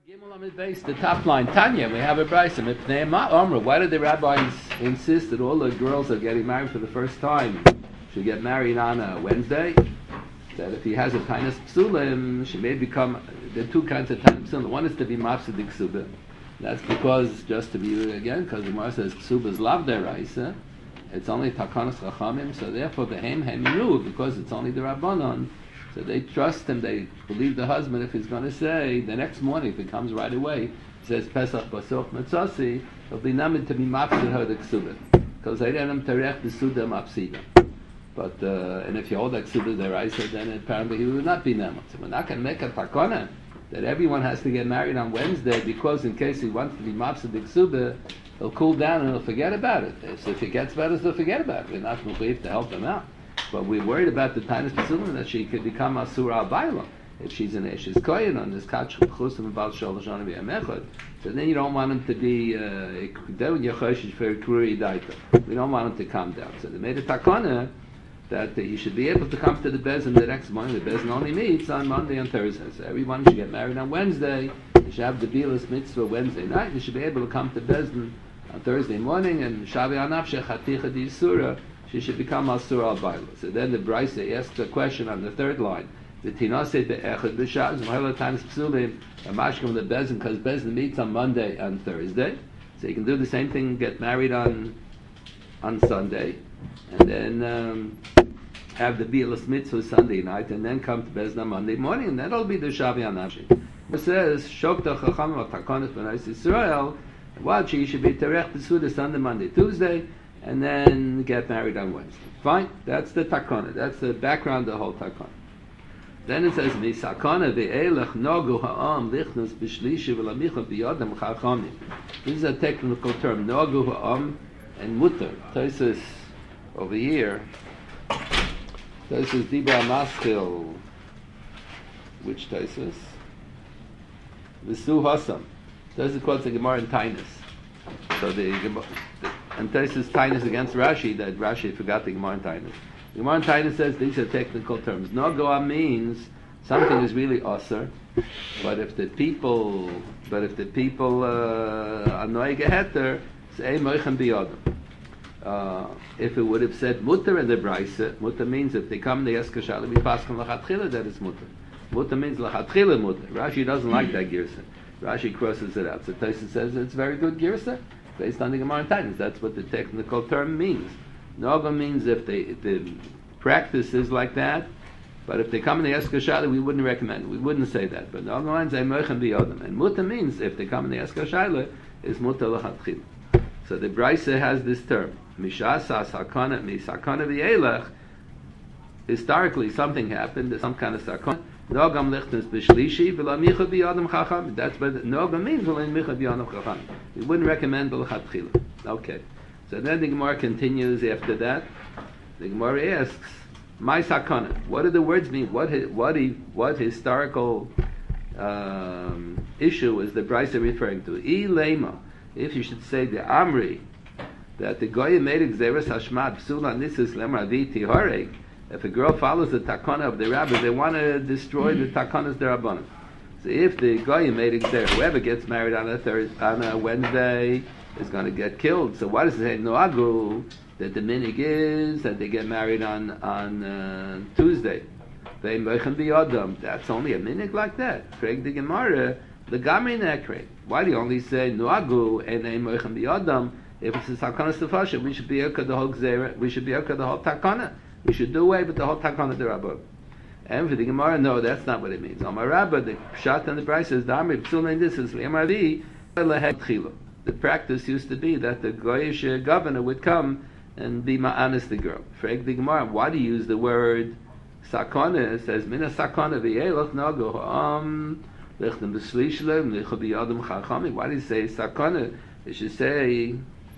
Gimel Amid Beis, the top line, Tanya, we have a brayso. Why did the rabbis insist that all the girls that are getting married for the first time should get married on a Wednesday? That if he has a tainas psulim, she may become, there are two kinds of tainas psulim. One is to be mafsadik ksuba. That's because, just to be again, because the Gemara says ksuba is lav deraisa, it's only takanas chachamim, so therefore the hem knew, because it's only the rabbanon. So they trust him, they believe the husband if he's going to say, the next morning, if he comes right away, says Pesach Basoch Matzasi, they'll be named to be mafsid her the ksubah. Because they didn't terech the suda mafsida. But, and if you hold that ksubah deraisa, then apparently he would not be named. So we're not going to make a takana that everyone has to get married on Wednesday because in case he wants to be mafsid the ksubah, he'll cool down and he'll forget about it. So if he gets better, he'll forget about it. We're not mechuyev to help him out. But we're worried about the tainas psulim that she could become asura al bailam if she's an eshes kohen on this kach chusim and bal shalosh shana b'yamechad. So then you don't want him to be we don't want him to come down. So they made a takana that he should be able to come to the bezin the next morning. The bezin only meets on Monday and Thursday. So everyone should get married on Wednesday. They should have the bilas mitzvah Wednesday night. They should be able to come to bezin on Thursday morning and shavi anafshe chaticha di surah. She should become Asur al-Baila. So then the Brisa asks a question on the third line. The Tinase be'echad b'shaz, Mahela times psulim, a mashkim the Bezin, because Bezin meets on Monday and Thursday. So you can do the same thing, get married on Sunday, and then have the Bi'las Mitzvah Sunday night, and then come to Bezin on Monday morning, and that'll be the Shavi Anashi. It says, Shokta Chacham of Takonis B'nais Yisrael, what she should be Terech B'suda Sunday, Monday, Tuesday, and then get married on Wednesday. Fine, that's the takana. That's the background of the whole takana. Then it says, "Misakana ve'elech nogu ha'am lichnus b'shlishi v'lamicha b'yadam chachamim." This is a technical term, nogu ha'am and mutter. Tosfos over here. Tosfos Dibra Maskil. Which Tosfos? V'su Hasam. Tosfos quotes the Gemara in Tainus. So and Tosfos Tainus against Rashi, that Rashi forgot the Gemara in Tainus. The Gemara in Tainus says these are technical terms. Nogoa means something is really osir, but if the people annoy geheter, say moichem biyodam. If it would have said mutter in the brayse, mutter means if they come the eskashal be paskan lachatchila, that is mutter. Mutter means lachatchila mutter. Rashi doesn't like that girsa. Rashi crosses it out. So Tosfos says it's very good girsa. Based on the Gemara Titans, that's what the technical term means. Noga means if the practice is like that, but if they come in the Eskashayla, we wouldn't recommend it. We wouldn't say that. But Noga means they moichem biyodam. And muta means if they come in the Eskashayla, is muta lachatchil. So the Brisa has this term. Mishasa sakana misakana v'yelech. Historically, something happened. There's some kind of sakana. Nogam lichtnus b'shlishi v'lamicha b'yadam chacham. That's what Noga means. V'lamicha b'yadam chacham. We wouldn't recommend b'lachatchila. Okay. So then the Gemara continues after that. The Gemara asks, "My sakana. What do the words mean? What historical issue is the Brisa referring to? I lema. If you should say the Amri that the Goyim made exeris hashmad psula nisus lemravi tihareg. If a girl follows the takana of the rabbi, they want to destroy the takanas derabanan. So if the Goyim made exeris, whoever gets married on a Wednesday is going to get killed. So why does it say noagu? That the minig is that they get married on Tuesday. They moichem biyodam. That's only a minig like that. Frag the Gemara, the gamri nekre. Why do you only say noagu and they moichem biyodam? If it's a takana stefasha, we should be okay the whole gzera. We should be okay the whole takana. We should do away with the whole takana derabah. And for the Gemara, no, that's not what it means. Amar Rabba, the pshat and the price is damri psul this is li'amravi lehet chila. The practice used to be that the Goyish governor would come and be ma'anis the girl. Frag the Gemara, why do you use the word sakana? It says, mina sakana v'yelach nago lechdem b'slishlem lecha b'yadam chachami. Why do you say sakana? It should say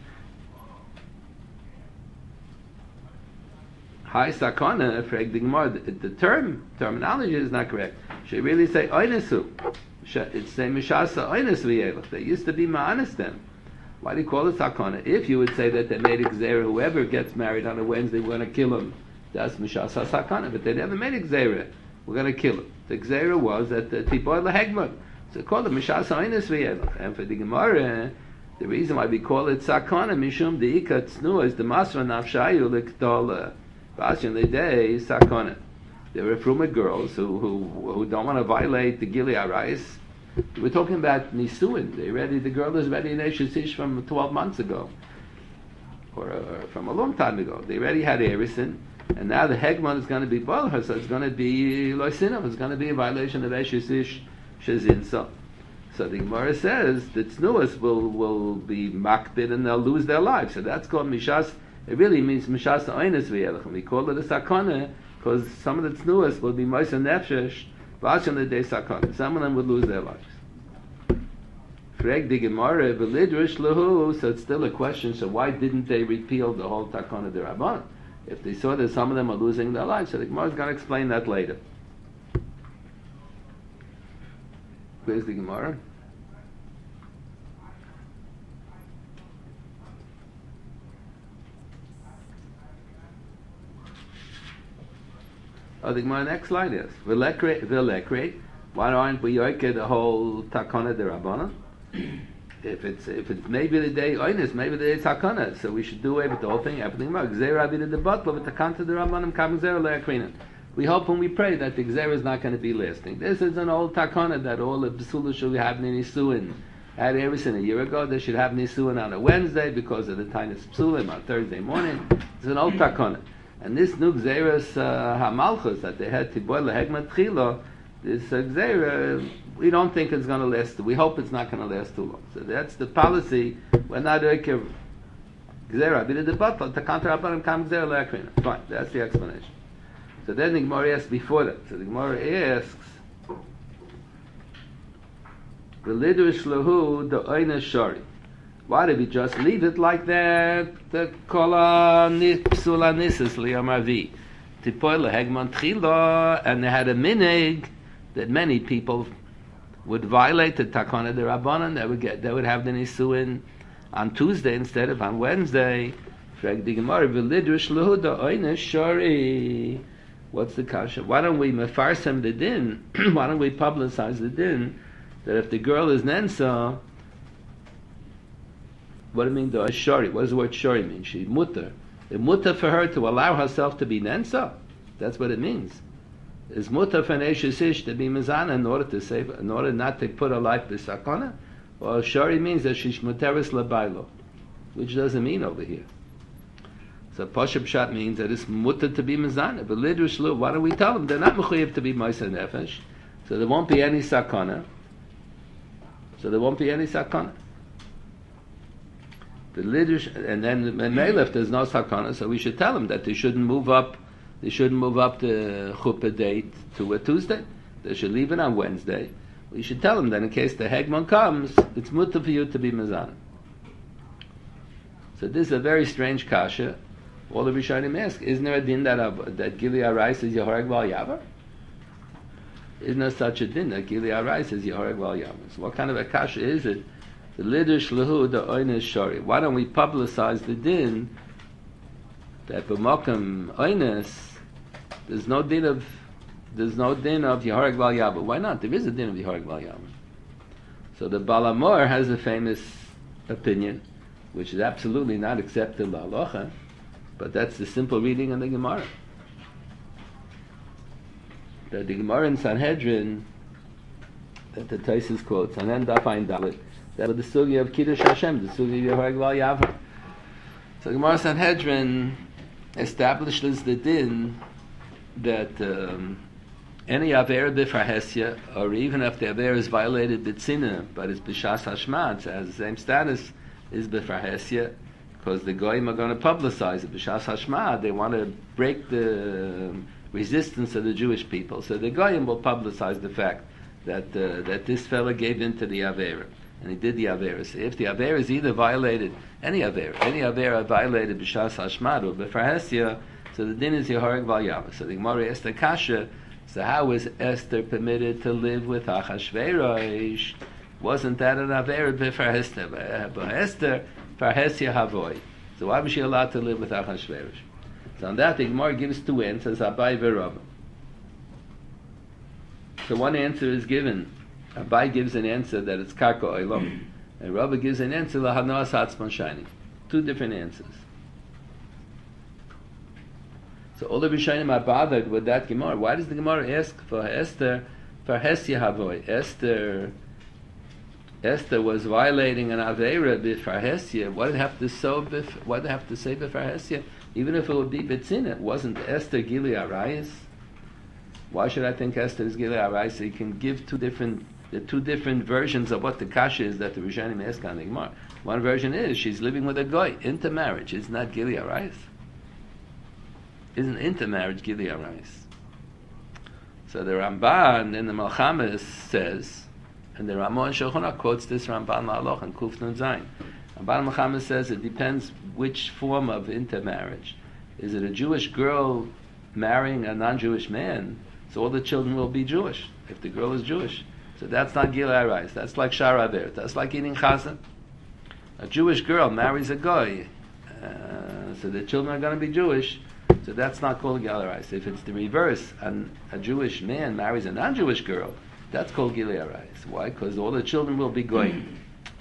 hi sakana. Frag the Gemara, the terminology is not correct. Should really say oinesu. It's say mishasa oines v'yelach. They used to be ma'anis them. Why do you call it sakana? If you would say that they made exera, whoever gets married on a Wednesday, we're going to kill him. That's mishasa sakana. But they never made exera. We're going to kill him. The exera was that the tiboy lahegmon. So called it Mishas Ha'oinus V'yelach. And for the Gemara, the reason why we call it Sakana, Mishum De'ika Tznuah, is the Masra Nafshayu L'K'tol B'Ashin L'Dei Sakana. There were Fruma girls who don't want to violate the Gili Arayis. We're talking about Nisuin. The girl is ready in Eshes Ish from 12 months ago. Or from a long time ago. They already had Erisin, and now the Hegman is going to be Balha, so it's going to be Loisinov, it's going to be a violation of Eshes Ish Shezin. So the Gemara says that Tznuas will be makbid and they'll lose their lives. So that's called Mishas. It really means Mishas Ha'oinus V'yelach. We call it a Sakana because some of the Tznuas will be Moisa Nefesh, V'ashan L'dei Sakana. Some of them would lose their lives. Freg the Gemara, V'lidrish Lahu, so it's still a question, so why didn't they repeal the whole Takana de Rabbanan? If they saw that some of them are losing their lives, so the Gemara is going to explain that later. Where's the Gemara? Oh, the Gemara next line is V'lekre. Why aren't we yoke the whole Takana de Rabbanan? If it's maybe the day oinus, maybe the day takana, so we should do away with the whole thing. Everything about Gzeira be the butler with the kanta the Rabbanim kam Gzeira le'akrina. We hope and we pray that the Gzeira is not going to be lasting. This is an old takana that all the B'sula should have Nisuin. Had everything a year ago. They should have Nisuin on a Wednesday because of the Tainus Psulim on Thursday morning. It's an old takana. And this new Gzeiras Hamalchus that they had Tiboy lehegmat chilo, this Gzeira, we don't think it's going to last. We hope it's not going to last too long. So that's the policy. We're not Gzeira. We did the butler. The counter Rabbanim kam Gzeira le'akrina. Fine. That's the explanation. So then the Gemara asks before that. So the Gemara asks, "V'lidrish lahu the oina shari." Why did we just leave it like that? The kola psula nisus liyamavi tipoy lehegman tchila, and they had a minig that many people would violate the takana de Rabbanan. They would have the nisuin on Tuesday instead of on Wednesday. Frag the Gemara v'lidrish lahu the oina shari. What's the kasha? Why don't we mefarsem the din? Why don't we publicize the din that if the girl is nensa, what do you mean the shari? What does the word shari mean? She mutter. It's mutter for her to allow herself to be nensa. That's what it means. Is mutter for an eshes ish to be mizana in order to save, in order not to put her life b'sakana? Or shari means that she's muteris labaylo, which doesn't mean over here. So Pashup Shat means that it's mutter to be mizana. But lidrush lu, why don't we tell them they're not mechuyev to be ma'aser nefesh? So there won't be any sakana. The lidrush, and then if there's no sakana, so we should tell them that they shouldn't move up. They shouldn't move up the chuppah date to a Tuesday. They should leave it on Wednesday. We should tell them that in case the hegman comes, it's mutter for you to be mizana. So this is a very strange kasha. All the Rishonim ask, isn't there a din that Gili Arais is Yehoreg Val Yavar? Isn't there such a din that Gili Arais is Yehoreg Val Yavar? So what kind of a kasha is it? The Lidush Lahu, the Oynes Shari. Why don't we publicize the din that B'Mokum Oynes, there's no din of Yehoreg Val Yavar. Why not? There is a din of Yehoreg Val Yavar. So the Balamor has a famous opinion, which is absolutely not accepted by halacha, but that's the simple reading of the Gemara. The Gemara in Sanhedrin, that the Taisus quotes, and then Dafayin Dalit, that was the sugi of Kiddush Hashem, the sugi of Yehoreg Val Yavar. So the Gemara Sanhedrin establishes the din that any Aver b'farhesia, or even if the Aver is violated b'tzina, but it's b'shas hashmad, it has the same status, is b'farhesia, because the goyim are going to publicize it. B'shas hashmad, they want to break the resistance of the Jewish people. So the goyim will publicize the fact that this fella gave in to the Avera, and he did the Avera. So if the Avera is either violated, any Avera violated b'shas hashmad or b'farhesia, so the din is Yehoreg Val Yavar. So the Gemara asked the kasha, so how was Esther permitted to live with Achashverosh? Wasn't that an Avera b'farhesia? Esther farhesia havoy. So why was she allowed to live with Achashverosh? So on that the Gemara gives two answers, Abai v'Rava. So one answer is given Abai gives an answer that it's karka olam, and Rabbi gives an answer lahanoas hatzman shining. Two different answers. So all the Rishonim are bothered with that Gemara. Why does the Gemara ask for Esther, for Hesya Havoy? Esther was violating an Aveira b'far Hesya. What did it have to say b'far Hesya? Even if it would be Betzina, it wasn't Esther Gili Arayis. Why should I think Esther is Gili Arayis? So you can give two different versions of what the kasha is that the Rishonim ask on the Gemara. One version is she's living with a goy, intermarriage. It's not Gili Arayis. Isn't intermarriage Gili Arayis? So the Ramban in the Malchamis says, and the Ramon Shulchan quotes this Ramban Ma'aloch and Kuf Nun Zayin. Ramban Malchamis says it depends which form of intermarriage. Is it a Jewish girl marrying a non-Jewish man? So all the children will be Jewish if the girl is Jewish. So that's not Gili Arayis. That's like Shar Aver. That's like eating chazan. A Jewish girl marries a goy, so the children are going to be Jewish. So that's not called Gili Arayis. If it's the reverse, and a Jewish man marries a non-Jewish girl, that's called Gili Arayis. Why? Because all the children will be goyim.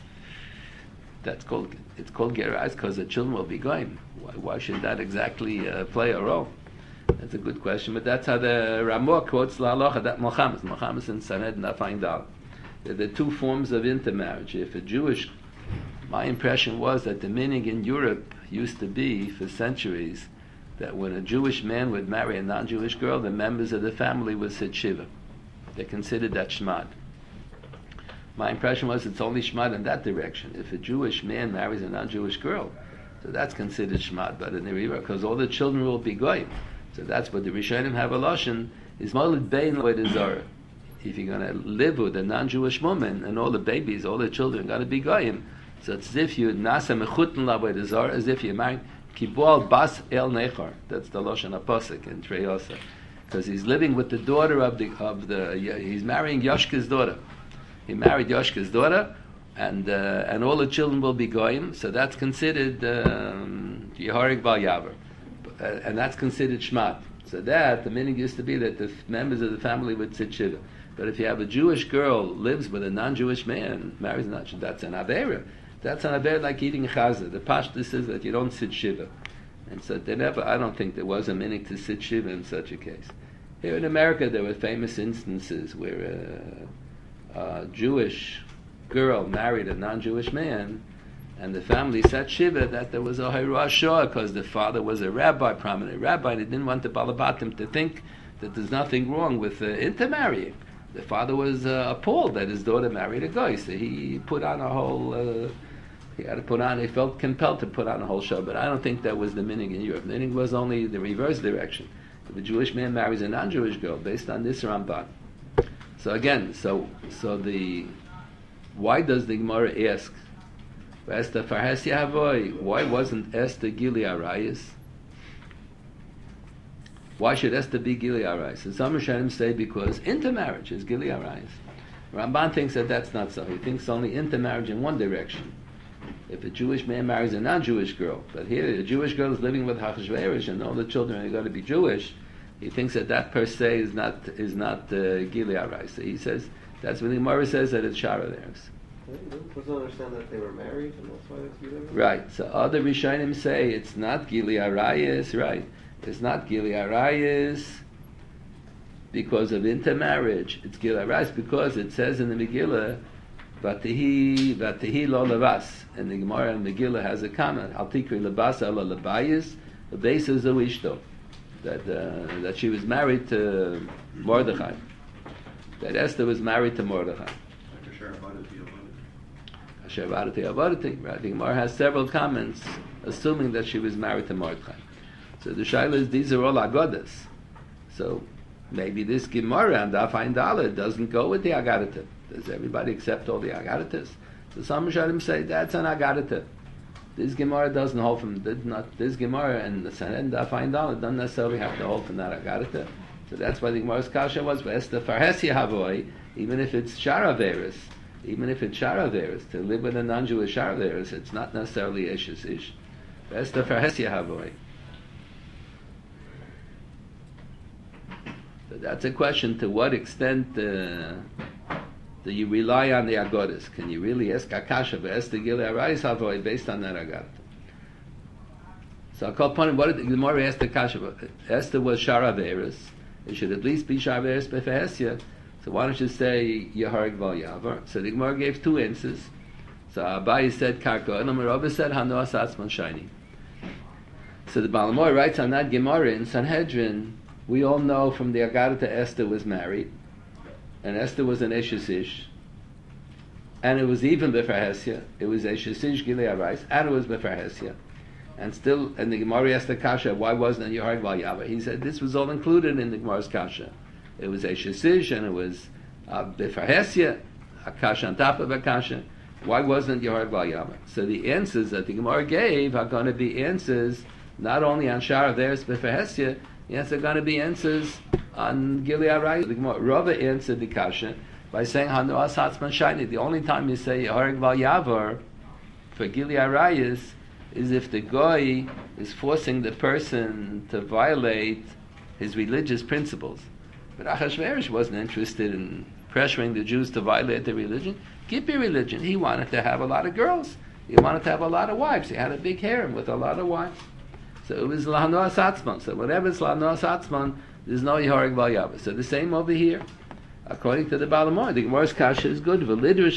It's called Gili Arayis because the children will be goyim. Why should that exactly play a role? That's a good question, but that's how the Ramah quotes La Halacha, that Mohammed and Sanhedrin find out. There are two forms of intermarriage. If a Jewish, my impression was that the minig in Europe used to be for centuries that when a Jewish man would marry a non-Jewish girl, the members of the family would sit shiva. They considered that shmad. My impression was it's only shmad in that direction. If a Jewish man marries a non-Jewish girl, so that's considered shmad, but in the river, because all the children will be goyim. So that's what the Rishonim have a lashon is molid bein lo'edazara. If you're going to live with a non-Jewish woman and all the babies, all the children are going to be goyim, so it's as if you nasa mechuten lo'edazara, as if you're married Kibol Bas El Nechor. That's the Lashon HaPosek in Treyosa. Because he's living with the daughter of the he's marrying Yoshka's daughter. He married Yoshka's daughter, and all the children will be goyim. So that's considered Yehorig Bal Yaver, and that's considered Shmat. So that the meaning used to be that the members of the family would sit shiva. But if you have a Jewish girl lives with a non-Jewish man, marries a non-Jewish, that's an Aveira. That's an Aver like eating chazah. The Pashtus is that you don't sit shiva. And so I don't think there was a meaning to sit shiva in such a case. Here in America there were famous instances where a Jewish girl married a non-Jewish man, and the family sat shiva that there was a Hirah Shah because the father was a rabbi, prominent rabbi, and he didn't want the Balabatim to think that there's nothing wrong with intermarrying. The father was appalled that his daughter married a guy, so he put on a whole... he felt compelled to put on a whole show, but I don't think that was the meaning in Europe. The meaning was only the reverse direction. If a Jewish man marries a non-Jewish girl, based on this Ramban. So again, why does the Gemara ask, Esther Farhesi Havoy, why wasn't Esther Gili Arayis? Why should Esther be Gili Arayis? And some Rishonim say because intermarriage is Gili Arayis. Ramban thinks that that's not so. He thinks only intermarriage in one direction. If a Jewish man marries a non-Jewish girl, but here a Jewish girl is living with Hachashverosh and all the children are going to be Jewish, he thinks that per se is not Gili Arayis. So he says that's when the Gemara says that it's Shara theirs. Doesn't understand that they were married and that's why it's Gili Arayis? Right. So other Rishonim say it's not Gili Arayis. Right. It's not Gili Arayis because of intermarriage. It's Gili Arayis because it says in the Megillah Vatihi lo levas, and the Gemara in Megillah has a comment. Al tikri lebasa ala lebayis, the base is ishto, that she was married to Mordechai, that Esther was married to Mordechai. Right. The Gemara has several comments assuming that she was married to Mordechai. So the shaila is these are all agodas. So maybe this Gemara and Daf Ayin Daled doesn't go with the Agadata. Does everybody accept all the Agadatas? So some Rishonim say that's an Agadata. This Gemara doesn't hold from this Gemara and the Sanhedrin Daf Ayin Daled doesn't necessarily have to hold from that Agadata. So that's why the Gemara's kasha was Esther Farhesi Havoy, even if it's Shara Veris, to live with a non-Jewish Shara Veris, it's not necessarily Ish. Esther Farhesi Havoy. So that's a question to what extent that you rely on the Agodas. Can you really ask Akasha Esther Gili Arayis Havoy based on that Agadata? So I'll call upon him, what did the Gemara ask the Akasha? Esther was Shara Veris. It should at least be Shara Veris Befehesya. So why don't you say Yehareg Val Yavar? So the Gemara gave two answers. So Abayi said Karka, and Rabbi said Hanoas Atzman Shiny. So the Balamoy writes on that Gemara in Sanhedrin, we all know from the Agadata Esther was married, and Esther was an Eshesish, and it was even Befehesya. It was Eshesish Gilei Arais, and it was Befehesya. And still, and the Gemara asked the Kasha, why wasn't it Yehareg Val Yavar? He said this was all included in the Gemara's Kasha. It was Eshesish, and it was Befehesya, Akasha on top of Akasha. Why wasn't Yehareg Val Yavar? So the answers that the Gemara gave are going to be answers not only on Shara Veris Befehesya, yes, they're going to be answers on Gilei Arayis. The Gemara Rava answered the Kasha by saying Hanoas Atzman Shiny. The only time you say Yehareg Val Yavar for Gilei Arayis is if the goy is forcing the person to violate his religious principles. But Achashverosh wasn't interested in pressuring the Jews to violate their religion. Keep your religion. He wanted to have a lot of girls. He wanted to have a lot of wives. He had a big harem with a lot of wives. So it was Lahanoas Atzman. So whatever is Lahanoas Atzman, there's no Yehareg Val Yavar. So the same over here. According to the Balamoy, the Gemara's Kasha is good. V'lidrish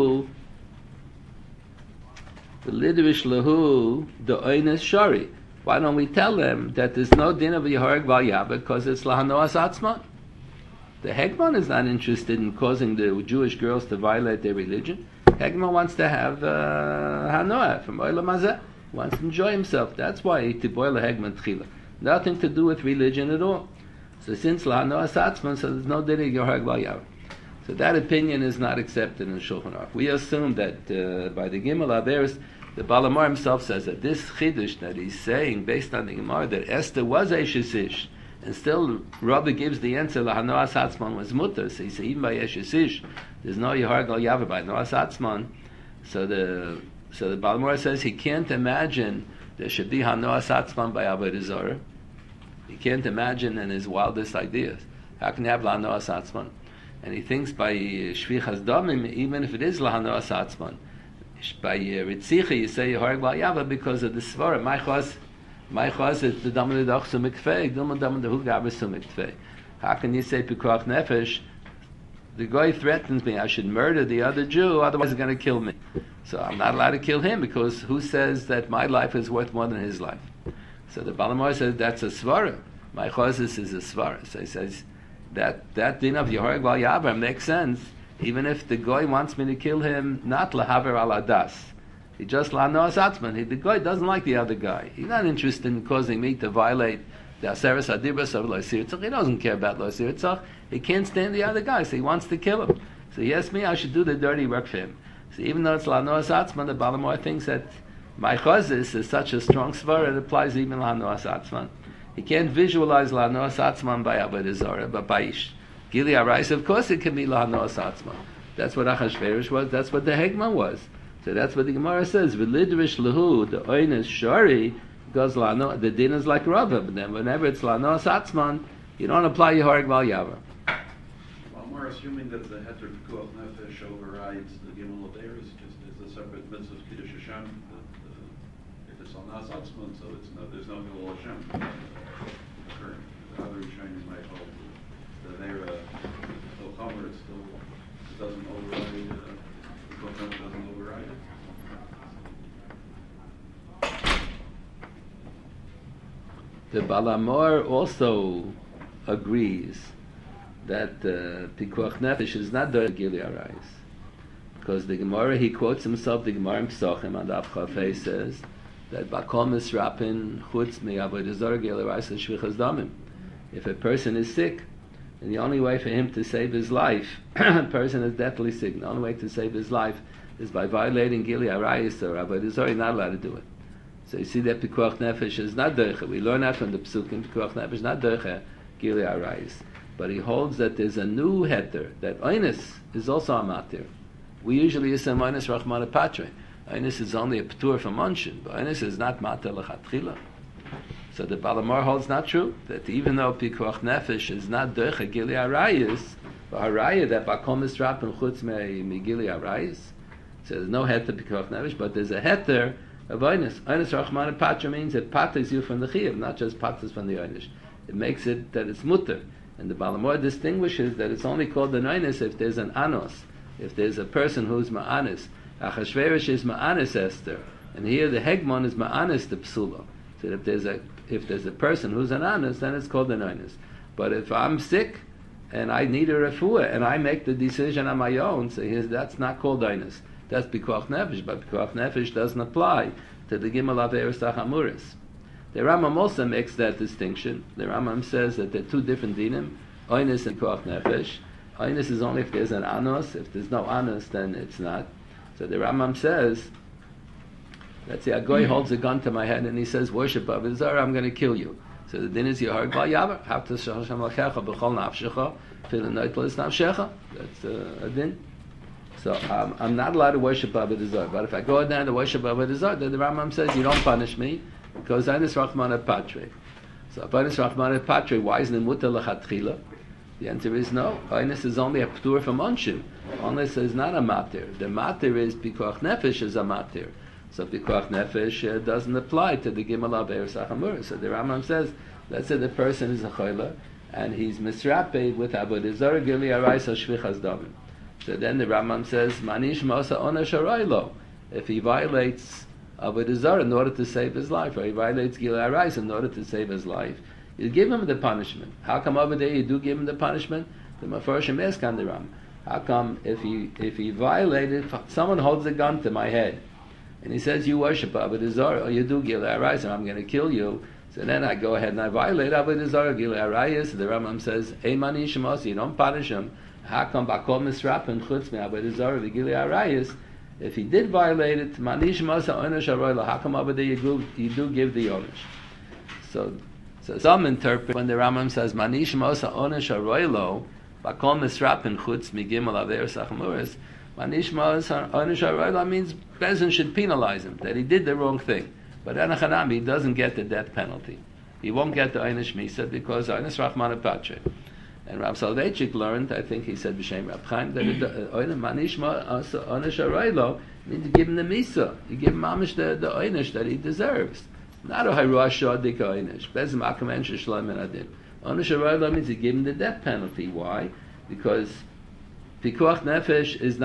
lahu, the oines shari. Why don't we tell them that there's no din of Yehareg Val Yavar because it's Lahanoas Atzman? The Hegman is not interested in causing the Jewish girls to violate their religion. Hegman wants to have Hanoah from Olam Hazeh. Wants to enjoy himself. That's why he tiboy Hegman Tchila. Nothing to do with religion at all. So since Lahanoas Atzman, so there's no din of Yehareg Val Yavar. So that opinion is not accepted in the Shulchan Aruch. We assume that by the Gimel Averis, the Balamar himself says that this Chiddush that he's saying, based on the Gemara, that Esther was Eshesish, and still Rabbi gives the answer, Lahanoas Atzman was mutter. So he says, even by Eshesish, there's no Yehareg Val Yavar by Noas Atzman. So the Balamor says he can't imagine there should be Hanoas Atzman by Avodah Zarah. He can't imagine in his wildest ideas. How can you have Lahanoas Atzman? And he thinks by Shvichas Damim, even if it is Lahanoas Atzman, by Ritzicha you say Yehareg Val Yavar because of the Svara. My chaz is the Daman Lidach Sumikfei, Daman Dahu Gaber Sumikfei. How can you say Pikuach Nefesh? The guy threatens me, I should murder the other Jew, otherwise he's going to kill me. So I'm not allowed to kill him because who says that my life is worth more than his life? So the Balamor says that's a svara. My chazis is a svara. So he says that din of Yehareg Val Yavar makes sense, even if the guy wants me to kill him, not lahaver al adas. He just Lahanoas Atzman. The guy doesn't like the other guy. He's not interested in causing me to violate the Aseres Adibas of Lo Sirtzach. He doesn't care about Lo Sirtzach. He can't stand the other guy, so he wants to kill him. So he asked me, I should do the dirty work for him. So even though it's Lahanoas Atzman, the Balamor thinks that my chazis is such a strong svar, it applies even Lahanoas Atzman. He can't visualize Lahanoas Atzman by Avodah Zarah, but by Gilei Arayis, of course it can be Lahanoas Atzman. That's what Achashverosh was, that's what the Hegman was. So that's what the Gemara says. V'lidrish lahu, the oines shari, goes Lahanoas, the din is like Rava, but then whenever it's Lahanoas Atzman, you don't apply Yehareg Val Yavar. Well, we're assuming that the Heter Pekuach Nefesh overrides the Gimel Averis, just as a separate mitzvah of Kiddush Hashem. If it's Lahanoas Atzman, so there's no Gilul Hashem. The other Rishonim might hold that they're still Chomer, it doesn't override, Pekuach Nefesh doesn't override it. The Balamor also agrees that Pikuach Nefesh is not the Gilei Arayis. Because the Gemara, he quotes himself, the Gemara in Pesachim, and Av Chafei says that Bakol Misrapin Chutz Me'avodah Zarah Gilei Arayis and Shvichas Damim. If a person is sick, and the only way for him to save his life, a person is deathly sick, the only way to save his life is by violating Gilei Arayis or Avodah Zarah, he's not allowed to do it. So you see that Pikuach Nefesh is not Doicha. We learn that from the Pesukim, Pikuach Nefesh is not Doicha, Gilei Arayis. But he holds that there's a new heter, that Oinus is also a matir. We usually assume Oinus Rachmana Patre. Oinus is only a Ptur from Monshin, but Oinus is not matir Lechatchila. So the Balamar holds not true, that even though Pikuach Nefesh is not Doicha, Gilei Arayis, Haraya that Bakom Misrap and Chutz Megili Arayis. So there's no heter Pikuach Nefesh, but there's a heter of Oinus. Oinus Rachman Patra means it patas you from the Chiyuv, not just patas from the Oinish. It makes it that it's mutter. And the Balamor distinguishes that it's only called an Oinus if there's an Anos, if there's a person who's Ma'anis. Achashverosh is Ma'anis Esther, and here the Hegmon is Ma'anis the Psula. So if there's a person who's an Anis, then it's called an Oinus. But if I'm sick and I need a refuah and I make the decision on my own, so that's not called Oinus. That's Pikuach Nefesh, but Pikuach Nefesh doesn't apply to the Gimel Averis Achamuris. The Rambam also makes that distinction. The Rambam says that there are two different dinim, Oinus and Pikuach Nefesh. Oinus is only if there's an Anos. If there's no Anos, then it's not. So the Rambam says, let's say a goy holds a gun to my head and he says, worship Avodah Zarah, I'm going to kill you. So the din is Yehar Bal Yavar, Hafta Shachar Lachecha, B'chol Nafshecha, Filin Neitlis Nafshecha. That's a din. So I'm not allowed to worship Avodah Zarah. But if I go down to worship Avodah Zarah, then the Rambam says, you don't punish me, because Einis Rachman et Patre. So Einis Rachman et Patre, why isn't it Mutter Lechatchila? The answer is no. Einis is only a Ptur from Onshim. Einis is not a Matir. The Matir is Pikuach Nefesh is a Matir. So Pikuach Nefesh doesn't apply to the Gimel Averis Achamur. So the Rambam says, let's say the person is a Choyla, and he's misrape with Avodah Zarah, Gili Araisa Shvichas Davim. So then the Rambam says, Manish Mosa Onesh Araylo. If he violates Avodah Zarah in order to save his life, or he violates Gili Araisa in order to save his life, you give him the punishment. How come over there you do give him the punishment? The Mefarshim ask on the Rambam. How come if he violated, someone holds a gun to my head, and he says, you worship Avodah Zarah, or you do Gili Araisa, I'm going to kill you. So then I go ahead and I violate Avodah Zarah, Gili Arayis. The Rambam says, Ei Manish Mosa, you don't punish him. How come Bakom Misrap and Chutz Me Avodah Zarah, Gili Arayis? If he did violate it, Manish Mosa Onesh Aroyla, how come over there you do give the Onesh? So some interpret when the Rambam says Manish Mosa Onesh Aroylo, Bakom Misrap and Chutz Me Gimel Averis Achamuris, Manish Mosa Onesh Aroylo means Bezin should penalize him, that he did the wrong thing. But Anachanami, he doesn't get the death penalty. He won't get the Onesh Misa because Onesh Rachman Patre. And Rav Soloveitchik learned, I think he said B'Shem Rav Chaim, that Manish Onesh Aroylo means to give him the Misa. You give him Mamish the Onesh that he deserves. Not a Haruah Shodik Onesh. Bezim Akamen Sheshloim and Adin. Onesh Aroylo means to give him the death penalty. Why? Because Pikuach Nefesh is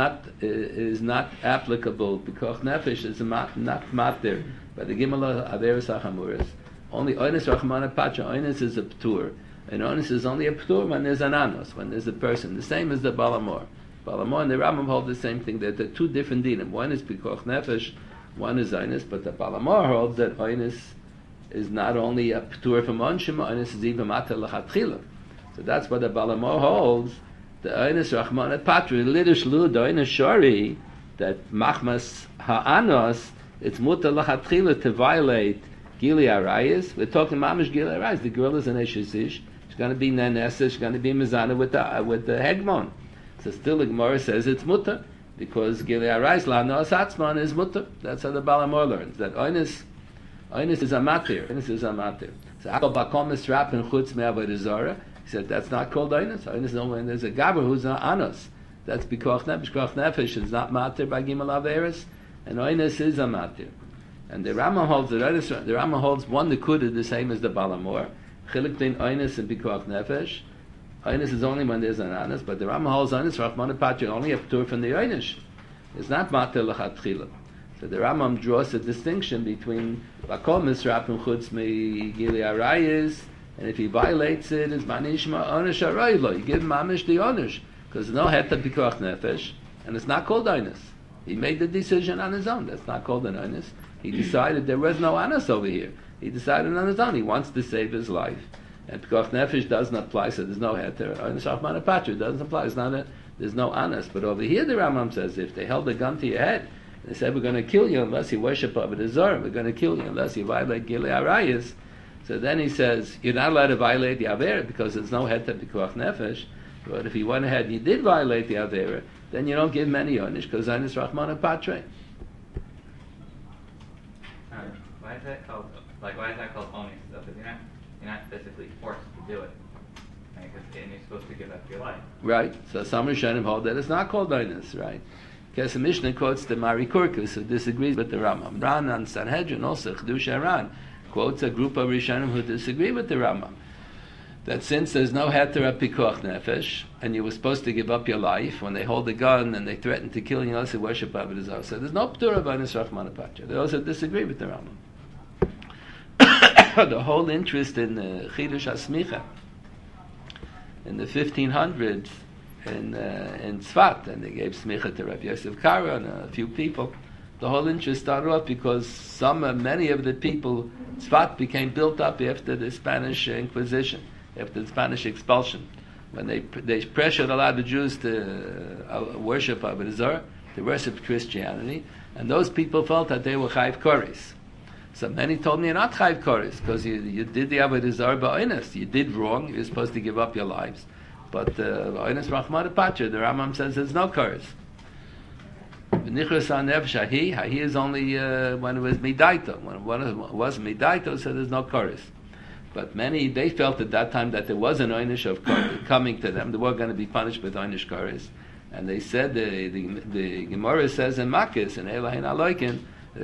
not applicable. Pikuach Nefesh is not matir by the Gimel Averis Achamuris. Only Onesh Rachman Patra. Onesh is a Ptur. And Onis is only a Ptur when there's an Anos, when there's a person. The same as the Balamor. Balamor and the Rambam hold the same thing. They're two different dinim. One is Pikuach Nefesh, one is Onis, but the Balamor holds that Onis is not only a Ptur from Onshim, Onis is even Matar L'Chatchila. So that's what the Balamor holds. The Onis Rachman et Patra, Lidish Lud, Onis Shori, that Machmas Ha'anos, it's Mutar L'Chatchila to violate Gili Arayis. We're talking Mamish Gili Arayis. The girl is an Eshizish. She's going to be Neneses. She's going to be Mizana with the Hegmon. So still the Gemara says it's Mutter because Gili Arayis La Noas Atzman is Mutter. That's how the Balamor learns that Onis is a matir. Onis is a matir. So Akol Bakom Misrap and Chutz Me Avodah Zarah. He said that's not called Onis. Onis is only when there's a Gaber who's an Anos. That's Pikuach Nefesh. Pikuach Nefesh is not matir by Gimel Averis, and Onis is a matir. And the Rambam holds one Nekuda the same as the Balamor. Chilik between Oinus and Pikuach Nefesh. Oinus is only when there's an Anas, but the Rambam holds Oinus Rachman Patra only a Ptur from the Oinish. It's not Matir L'Chatchila. So the Rambam draws a distinction between Bakom Misrap and Chutz Me Gili Arayis, and if he violates it, it's Manishma Onesh Araylo. You give him Mamish the Onesh, because there's no Heta Pikuach Nefesh, and it's not called Oinus. He made the decision on his own. That's not called an Oinus. He decided there was no Anas over here. He decided on his own. He wants to save his life. And because Nefesh doesn't apply, so there's no heter. Onesh Rachman Patra doesn't apply. There's no Anas. But over here the Rambam says, if they held a gun to your head, they said, we're going to kill you unless you worship Avodah Zarah. We're going to kill you unless you violate Gili Arayis. So then he says, you're not allowed to violate the Avera because there's no heter Pikuach Nefesh. But if you went ahead and you did violate the Avera, then you don't give many Onesh because Onesh Rachman Patra. Why is that called onus? Though, because you're not physically forced to do it. Like, and you're supposed to give up your life. Right. So some Rishonim hold that it's not called oinus, right? Because the Mishnah quotes the Mari Kurkus, who disagrees with the Rambam. Ran on Sanhedrin, also Chedush Ran, quotes a group of Rishonim who disagree with the Rambam. That since there's no heter of pikuach nefesh, and you were supposed to give up your life, when they hold a gun and they threaten to kill you, you also worship Avodah Zarah. So there's no p'tur of oinus rachmana patria. They also disagree with the Rambam. The whole interest in Chidush HaSmicha in the 1500s in Tzfat, and they gave smicha to Rabbi Yosef Karo and a few people. The whole interest started off because many of the people, Tzfat became built up after the Spanish Inquisition, after the Spanish expulsion, when they pressured a lot of the Jews to worship Avodah Zarah, to worship Christianity, and those people felt that they were chayv koris. So many told me you're not chayv koris because you did the Avodah Zarah ba'oinus. You did wrong. You're supposed to give up your lives. But oinus rachmana patria, the Rambam says there's no koris. V'nichras ha'nefesh hahi is only when it was midaito. When it was midaito, so there's no koris. But they felt at that time that there was an oinish of coming to them. They were going to be punished with oinish koris. And they said, the Gemara says in Makis, in Elohein Aloikin,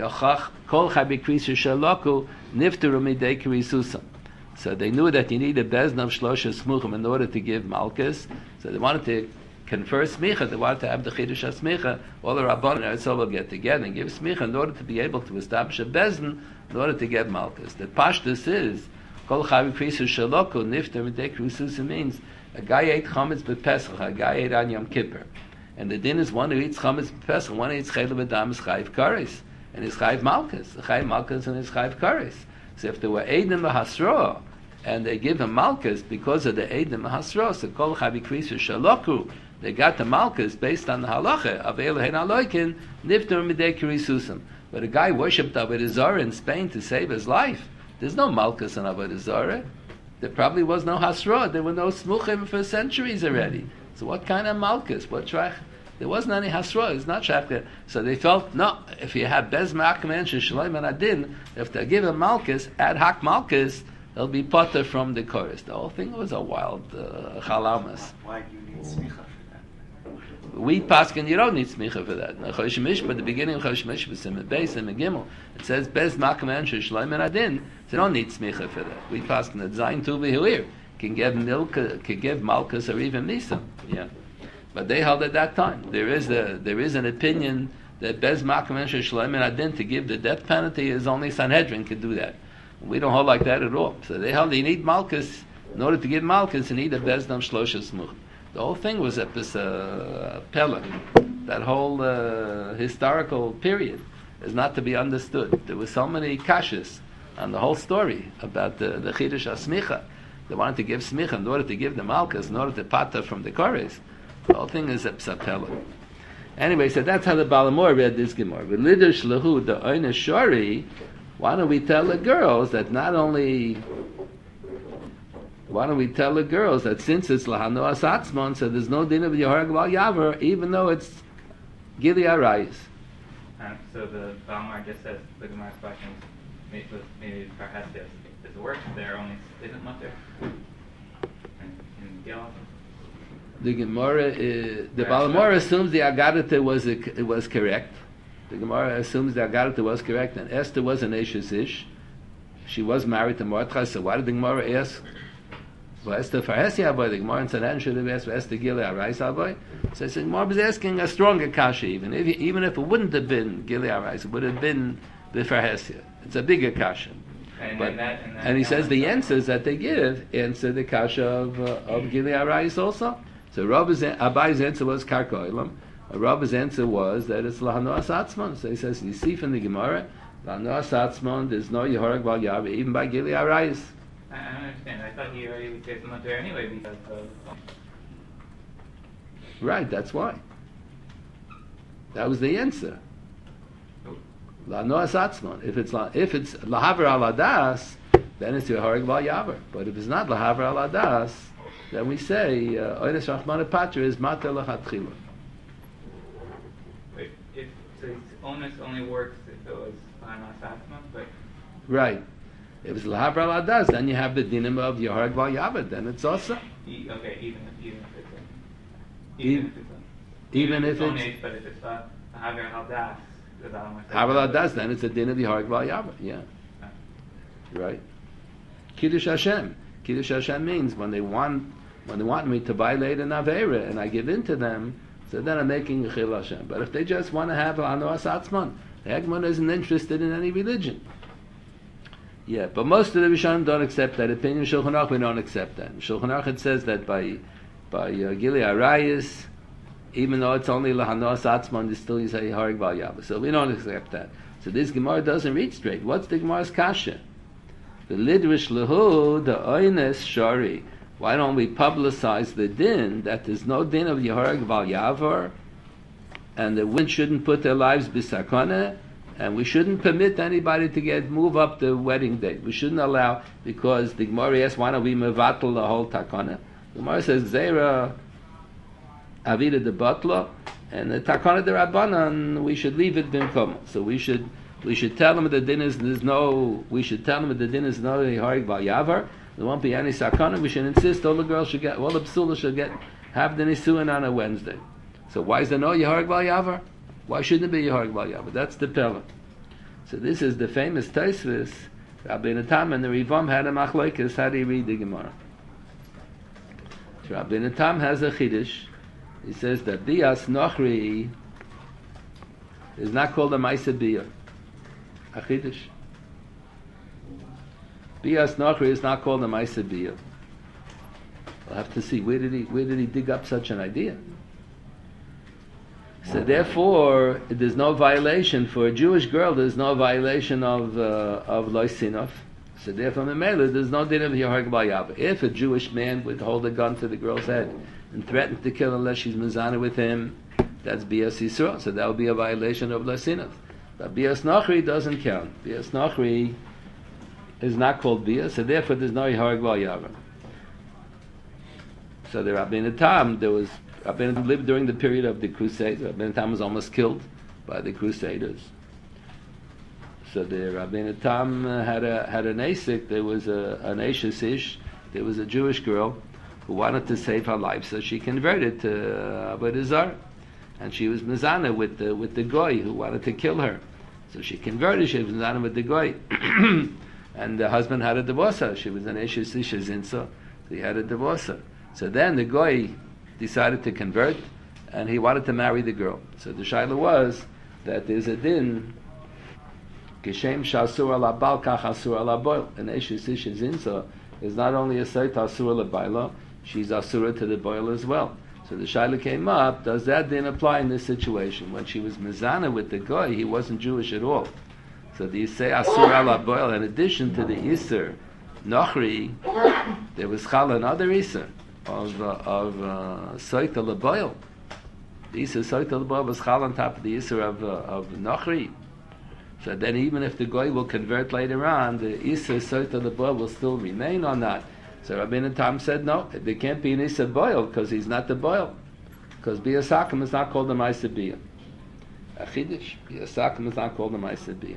so they knew that you need a bezn of shlosha smuchim in order to give malchus. So they wanted to confer smicha. They wanted to have the chidush smicha. All the rabbanon and Eretz will get together and give smicha in order to be able to establish a bezn in order to get malchus. The pashtus is kol chavi krisu shaloku nifter midei krisus means a guy ate chametz b'pesach, a guy ate on Yom Kippur, and the din is one who eats chametz b'pesach, one who eats chaylev v'dam is chayiv kares. And his chayv malchus, the chayv malchus and his chayv kares. So if there were eidim v'hasro, and they give him malchus because of the eidim v'hasro, so kol chavi krisu shaloku, they got the malchus based on the halacha of Elohein Aloikin, nifter midei kirisusim. But a guy worshipped Avodah Zarah in Spain to save his life. There's no malchus in Avodah Zarah. There probably was no hasra. There were no smuchim for centuries already. So what kind of malchus? What trach? There wasn't any hasra. It's not shach. So they felt, no, if you have bez ma'akman sheshleim and adin, if they give a malchus, ad hoc malchus, they'll be potter from the chorus. The whole thing was a wild chalamas. Why do you need smicha for that? We paskin, you don't need smicha for that. Chodesh Mishpat, the beginning of Chodesh Mishpat, Siman Beis and Gimel, it says bez ma'akman sheshleim and adin. So you don't need smicha for that. We paskin that zayin tu v'hilir can give milk, can give malchus or even misa. Yeah. But they held at that time. There is an opinion that bez ma'akam shleim and adin to give the death penalty is only Sanhedrin can do that. We don't hold like that at all. So they held you need malchus in order to give malchus. You need a bezdam shlosha smuch. The whole thing was at this pella. That whole historical period is not to be understood. There were so many kashas on the whole story about the chidush hasmicha. They wanted to give smicha in order to give the malchus, in order to pata from the kores. The whole thing is a psapella. Anyway, so that's how the Balamor read this Gemara. But lidush lahu the oina shori. Why don't we tell the girls that not only? Why don't we tell the girls that since it's lahano asatzmon, so there's no din of Yeharag Val Yaver, even though it's Gili Arayis. So the Balamor just says the Gemara's question was maybe perhaps there's a work there only isn't mutter in Gil. The Gemara, the Balamor assumes the Agadata was correct. The Gemara assumes the Agadata was correct, and Esther was an Eshes Ish. She was married to Mordechai, so why did the Gemara ask for Esther Farhesi Aboy? The Gemara in Sanhedrin should have asked for Esther Gili Arais Aboy. So the Gemara was asking a stronger kasha, even if it wouldn't have been Gili Arais, it would have been the Farhesia. It's a bigger kasha. And he says the answers that they give answer the kasha of Gili Arais also. So Abai's answer was Karkoilam. Rabbi's answer was that it's Lahano Asatzmon. So he says, you see from the Gemara, Lahano Asatzmon, there's no Yehorak Val Yav, even by Gili Arayis. I don't understand. I thought he already would say someone there anyway because of... Right, that's why. That was the answer. Lahano Asatzmon. If it's Lahaver Aladas, then it's Yehorak Val Yaver. But if it's not Lahaver Aladas, then we say Oines Rachmana Patra is Mata Lachatchila. Wait, so onus only works if it was Lana Satzma, but right. If it's Lahavra Ladas, then you have the dinim of Yehareg Val Yavad, then it's also. Okay, even if it's Even if only, it's but if it's Haver Haldas, Haver Ladas, then it's a din of Yehareg Val Yavad, yeah. Right? Kiddush Hashem. Kiddush Hashem means when they want me to violate an Avera and I give in to them, so then I'm making a Chil Hashem. But if they just want to have Anoas Atzman, the Hegman isn't interested in any religion. Yeah, but most of the Rishonim don't accept that opinion. Shulchan Aruch, we don't accept that. Shulchan Aruch, it says that by Gili Arayis, even though it's only Lahanos Atzman, they still say Hareg Val Yava. So we don't accept that. So this Gemara doesn't read straight. What's the Gemara's kasha? The Lidrish Lahu, the Oynes Shari. Why don't we publicize the din that there's no din of Yehareg Val Yavar, and the women shouldn't put their lives bisakana, and we shouldn't permit anybody to move up the wedding date. We shouldn't allow, because the Gemara asks, why don't we mevatel the whole takana? The Gemara says, Zera Avida de Batla, and the takana de Rabbanan, we should leave it bimkom. So we should tell them the din is no Yehareg Val Yavar. There won't be any sakana. We should insist all the girls should get, all the psula should have the nisuin on a Wednesday. So why is there no Yehareg Val Yavar? Why shouldn't it be Yehareg Val Yavar? That's the pella. So this is the famous Taisvis. Rabbi Natam and the Rivam had a machlokes. How do you read the Gemara? So Rabbi Natam has a chiddush. He says that Bias Nochri is not called a Maisa Biyah. A chiddush. Bias Nochri is not called a Maisa Biyah. We'll have to see where did he dig up such an idea. So therefore, there's no violation for a Jewish girl. There's no violation of loisinov. So therefore, Memela, there's no din of Yehareg Val Yavar. If a Jewish man would hold a gun to the girl's head and threaten to kill unless she's mizana with him, that's Bias Yisrael. So that would be a violation of loisinov. But Bias Nachri doesn't count. Bias Nachri is not called Bias, so therefore there's no Yehareg Val Yavar. So the Rabbeinu Tam, Rabbeinu lived during the period of the Crusades. Rabbeinu Tam was almost killed by the Crusaders. So the Rabbeinu Tam had an Asik. There was an Ashes Ish. There was a Jewish girl who wanted to save her life, so she converted to Avodah Zarah, and she was mizana with the goy who wanted to kill her. So she converted. She was mizana with the goy, and the husband had to divorce her. She was an Ashes Ish Zinsa, so he had to divorce her. So then the goy decided to convert, and he wanted to marry the girl. So the shaila was that there's a din, kishem shasur ala bal kach asur ala boil. An eshes isha zinsa is not only a seit asur ala baila, she's asura to the boil as well. So the shaila came up, does that din apply in this situation? When she was mizana with the goy, he wasn't Jewish at all. So do you say asur ala boil, in addition to the iser, nochri, there was chala another iser, of Soita Laboil. The Isser Soita Laboil was chal on top of the Isser of Nochri. So then even if the Goy will convert later on, the Isser Soita Laboil will still remain on that. So Rabbeinu Tam said, no, there can't be an Isser Boil, because he's not the Boil. Because Biyasakim is not called the Maisa Biyah. A Chiddush, Biyasakim is not called the Maisa Biyah.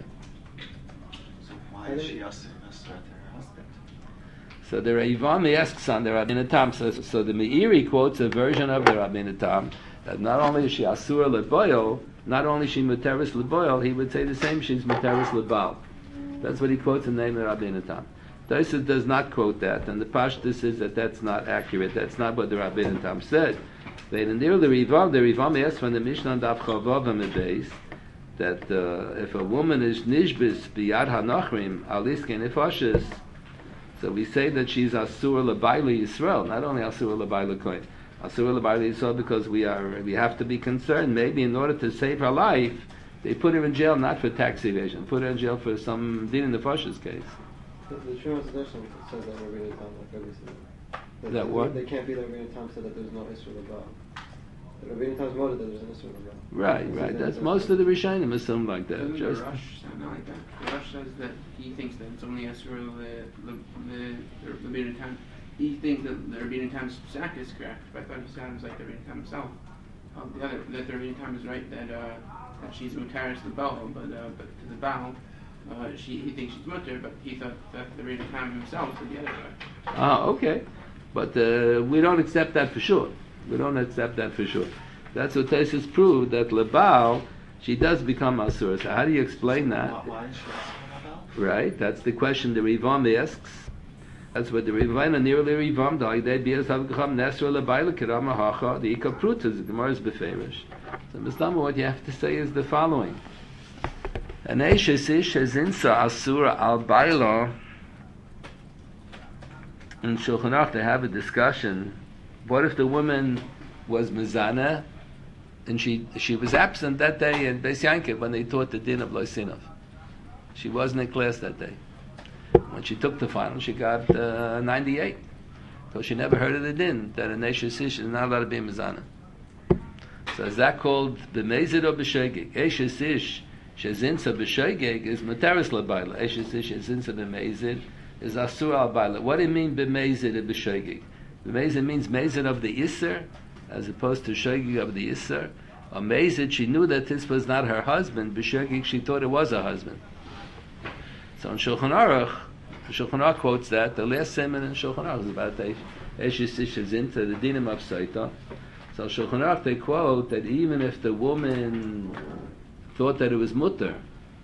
So why is she asking us to her husband? So the Rivami asks on the Rabbeinu Tam, so the Meiri quotes a version of the Rabbeinu Tam, that not only is she Asura Leboil, not only is she Muteris Leboil, he would say the same, she's Muteris Lebal. That's what he quotes in the name of Rabbeinu Tam. Tosfos does not quote that, and the Pashtus is that that's not accurate, that's not what the Rabbeinu Tam said. But in the Rivami asks from the Mishnah and Daf Chavav Amedeis, that if a woman is Nishbis Biyad HaNachrim, Alisken Ifashis, so we say that she's Asur L'Bayla Yisrael, not only Asur L'Bayla Kohen. Asur L'Bayla Yisrael because we have to be concerned, maybe in order to save her life, they put her in jail not for tax evasion, put her in jail for some din in the Fash's case. The Shmuel's edition says that Rabbeinu Tam, like everything. That what? They can't be like Rabbeinu Tam said that there's no Isra L'Bal. Rabbeinu Tam's motive that there's an Isra L'Bal. Right. That's most of the Rishonim assume like that. Doesn't the Rush sound like that? The Rush says that he thinks that it's only Esra the Rabbeinu Tam. He thinks that the Rabbeinu Tam's sack is correct, but I thought he sounds like the Rabbeinu Tam himself. That the Rabbeinu Tam is right that she's Mutaris the Baal, but to the Baal, he thinks she's mutter, but he thought that the Rebbeinu Tam himself was the other way. Okay. But we don't accept that for sure. We don't accept that for sure. That's what Tesis proved, that Lebal, she does become Asura. So how do you explain that? Why is she Asura? Right? That's the question the Rivam asks. That's what the Rivam nearly Rivam died. They'd be as Havgacham Nesra Lebaila Kirama Hacha, the Ika Prutas, the Gemara's Beferish. So Mustama, what you have to say is the following. An Eishes Ish Zinsa Asura Al Baila. In Shulchan Aruch they have a discussion. What if the woman was Mizana and she was absent that day in Beis Yankiv when they taught the din of Loisinov? She wasn't in class that day. When she took the final, she got 98. So she never heard of the din that a Eishes Ish is not allowed to be Mizana. So is that called B'mezid or B'shegeg? Eishes Ish Shezinsa B'shegeg is Materis L'bayla. Eishes Ish Shezinsa B'mezid is Asur al Baila. What do you mean b'mezid and b'shegig? B'mezid means mezid of the Isser, as opposed to shegig of the Isser. Or mezid, she knew that this was not her husband. B'shegig, she thought it was her husband. So in Shulchan Aruch quotes that. The last sermon in Shulchan Aruch is about the Eshes Ish into the dinim of Saita. So in Shulchan Aruch they quote that even if the woman thought that it was mutter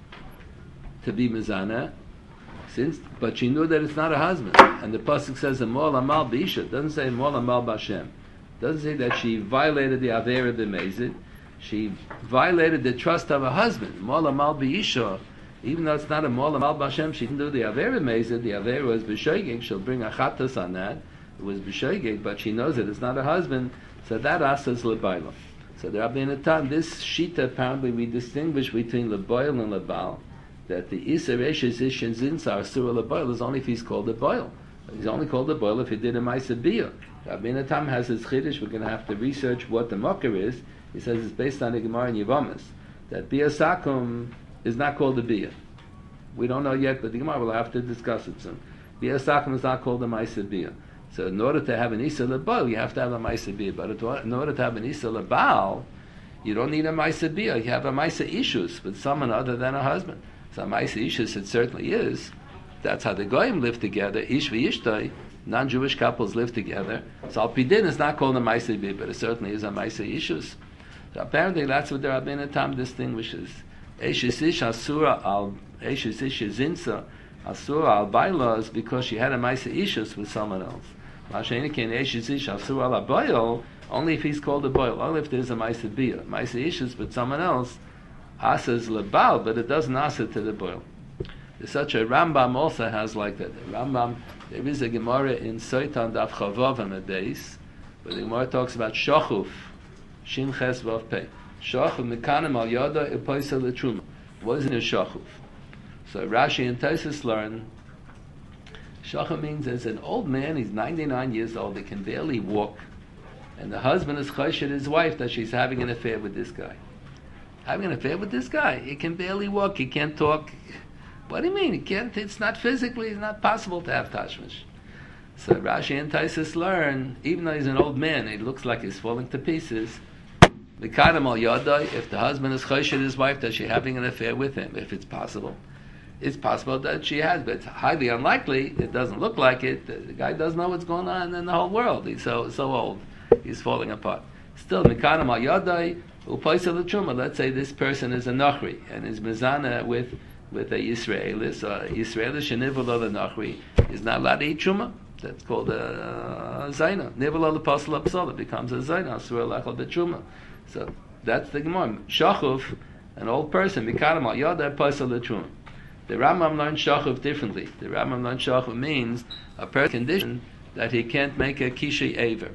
to be mezana, but she knew that it's not her husband, and the pasuk says "Mol Amal B'Isha." It doesn't say "Mol Amal B'Shem." It doesn't say that she violated the Avera B'Mezid. She violated the trust of her husband. Mol Amal B'Isha, even though it's not a Mol Amal B'Shem, she didn't do the Avera B'Mezid. The Avera was B'Shogeg. She'll bring a Chattas on that. It was B'Shogeg, but she knows that it's not her husband. So that asas L'Bayla. So the Rabbi Natan, this shita apparently we distinguish between L'Bayl and L'Bal. That the Isser Eshes Ish and Zinsar Surah LaBoil is only if he's called a boil. He's only called a boil if he did a Maisa Biyah. Rabbi Natan has his Chiddush. We're going to have to research what the Mocker is. He says it's based on the Gemara in Yevamis. That Biyah Sakum is not called a Biyah. We don't know yet, but the Gemara will have to discuss it soon. Biyah Sakum is not called a Maisa Biyah. So in order to have an Isser LaBoil, you have to have a Maisa Biyah. But in order to have an Isser LaBal, you don't need a Maisa Biyah. You have a Maisa Ishus with someone other than a husband. So Maisa Ishus, it certainly is. That's how the Goyim live together. Ish v'Ishtoi, non-Jewish couples live together. So Al Pidin is not called a Maisa Biyah, but it certainly is a Maisa Ishus. So apparently that's what the Rabbeinu Tam distinguishes. Eshes Ish Asura al Eshes Ish Zinsa Asura al Baila is because she had a Maisa Ishus with someone else. Masha'inikin Eshes Ish Asura al Boil, only if he's called a boil, only if there's a Maisa Biyah. Maisa Ishus with someone else, Asa is lebal, but it doesn't asa to the boil. There's such a Rambam also has like that. The Rambam, there is a Gemara in Soitan Daf Chavav on the base, where the Gemara talks about Shachuf, Shin Ches Vav Pei. Shachuf Mekanim Al Yada Epoisa L'Truma. What is in a Shachuf? So Rashi and Tosfos learn, Shachuf means as an old man, he's 99 years old, he can barely walk, and the husband is choshed his wife that she's having an affair with this guy. Having an affair with this guy. He can barely walk. He can't talk. What do you mean? He can't. It's not physically. It's not possible to have tashmish. So Rashi and Tosfos learn, even though he's an old man, it looks like he's falling to pieces. L'kadam al yadai, if the husband is choshed his wife that she's having an affair with him, if it's possible that she has, but it's highly unlikely. It doesn't look like it. The guy doesn't know what's going on in the whole world. He's so old. He's falling apart. Still, l'kadam al yadai. Let's say this person is a Nachri and is mezana with a Yisraelis. Yisraelis shenivul the Nachri is not allowed to eat truma. That's called a zayna. Nivul the pasal apsala becomes a zayna. Asur lachal betruma. So that's the Gemara. Shachuf, an old person, mikadam al yada pasal truma. The Rambam learned shachuf differently. The Rambam learned shachuf means a person condition that he can't make a kishi aver.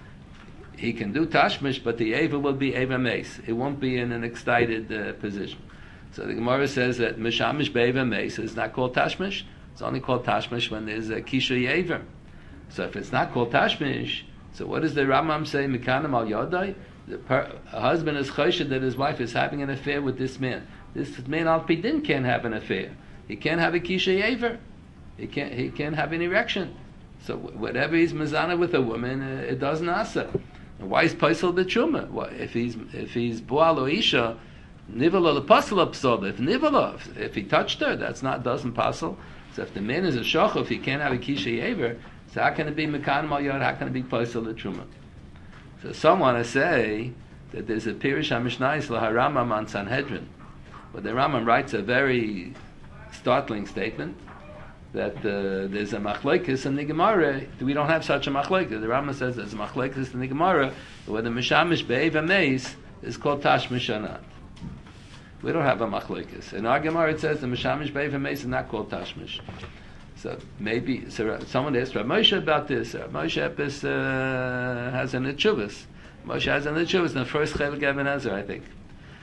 He can do tashmish, but the eva will be eva mace. It won't be in an excited position. So the Gemara says that mishamish be'eva mace is not called tashmish. It's only called tashmish when there's a kisha eva. So if it's not called tashmish, so what does the Rambam say? Mikanim al yadai. A husband is choshed that his wife is having an affair with this man. This man al pidin can't have an affair. He can't have a kisha eva. He can't have an erection. So whatever he's mezana with a woman, it doesn't asa. Why is paisel b'truma? If he's boal or isha, Nivala lepasel psola. If nivala, if he touched her, doesn't pasel. So if the man is a shochuf, he can't have a kisha yever. So how can it be mekan al yod? How can it be pasel l'truma? So some want to say that there's a Pirush HaMishnayis LaHaramam on Sanhedrin, but the Rambam writes a very startling statement that there's a machlokes in the Gemara. We don't have such a machlokes. The Rambam says there's a machlokes in the Gemara where the mishamish be'ev ameis is called tashmish anat. We don't have a machlokes. In our Gemara it says the mishamish be'ev ameis is not called tashmish. So maybe someone asked Rav Moshe about this. Rav Moshe Epis has an etchuvas. Moshe has an etchuvas in the first Chelik Even Ezer, I think.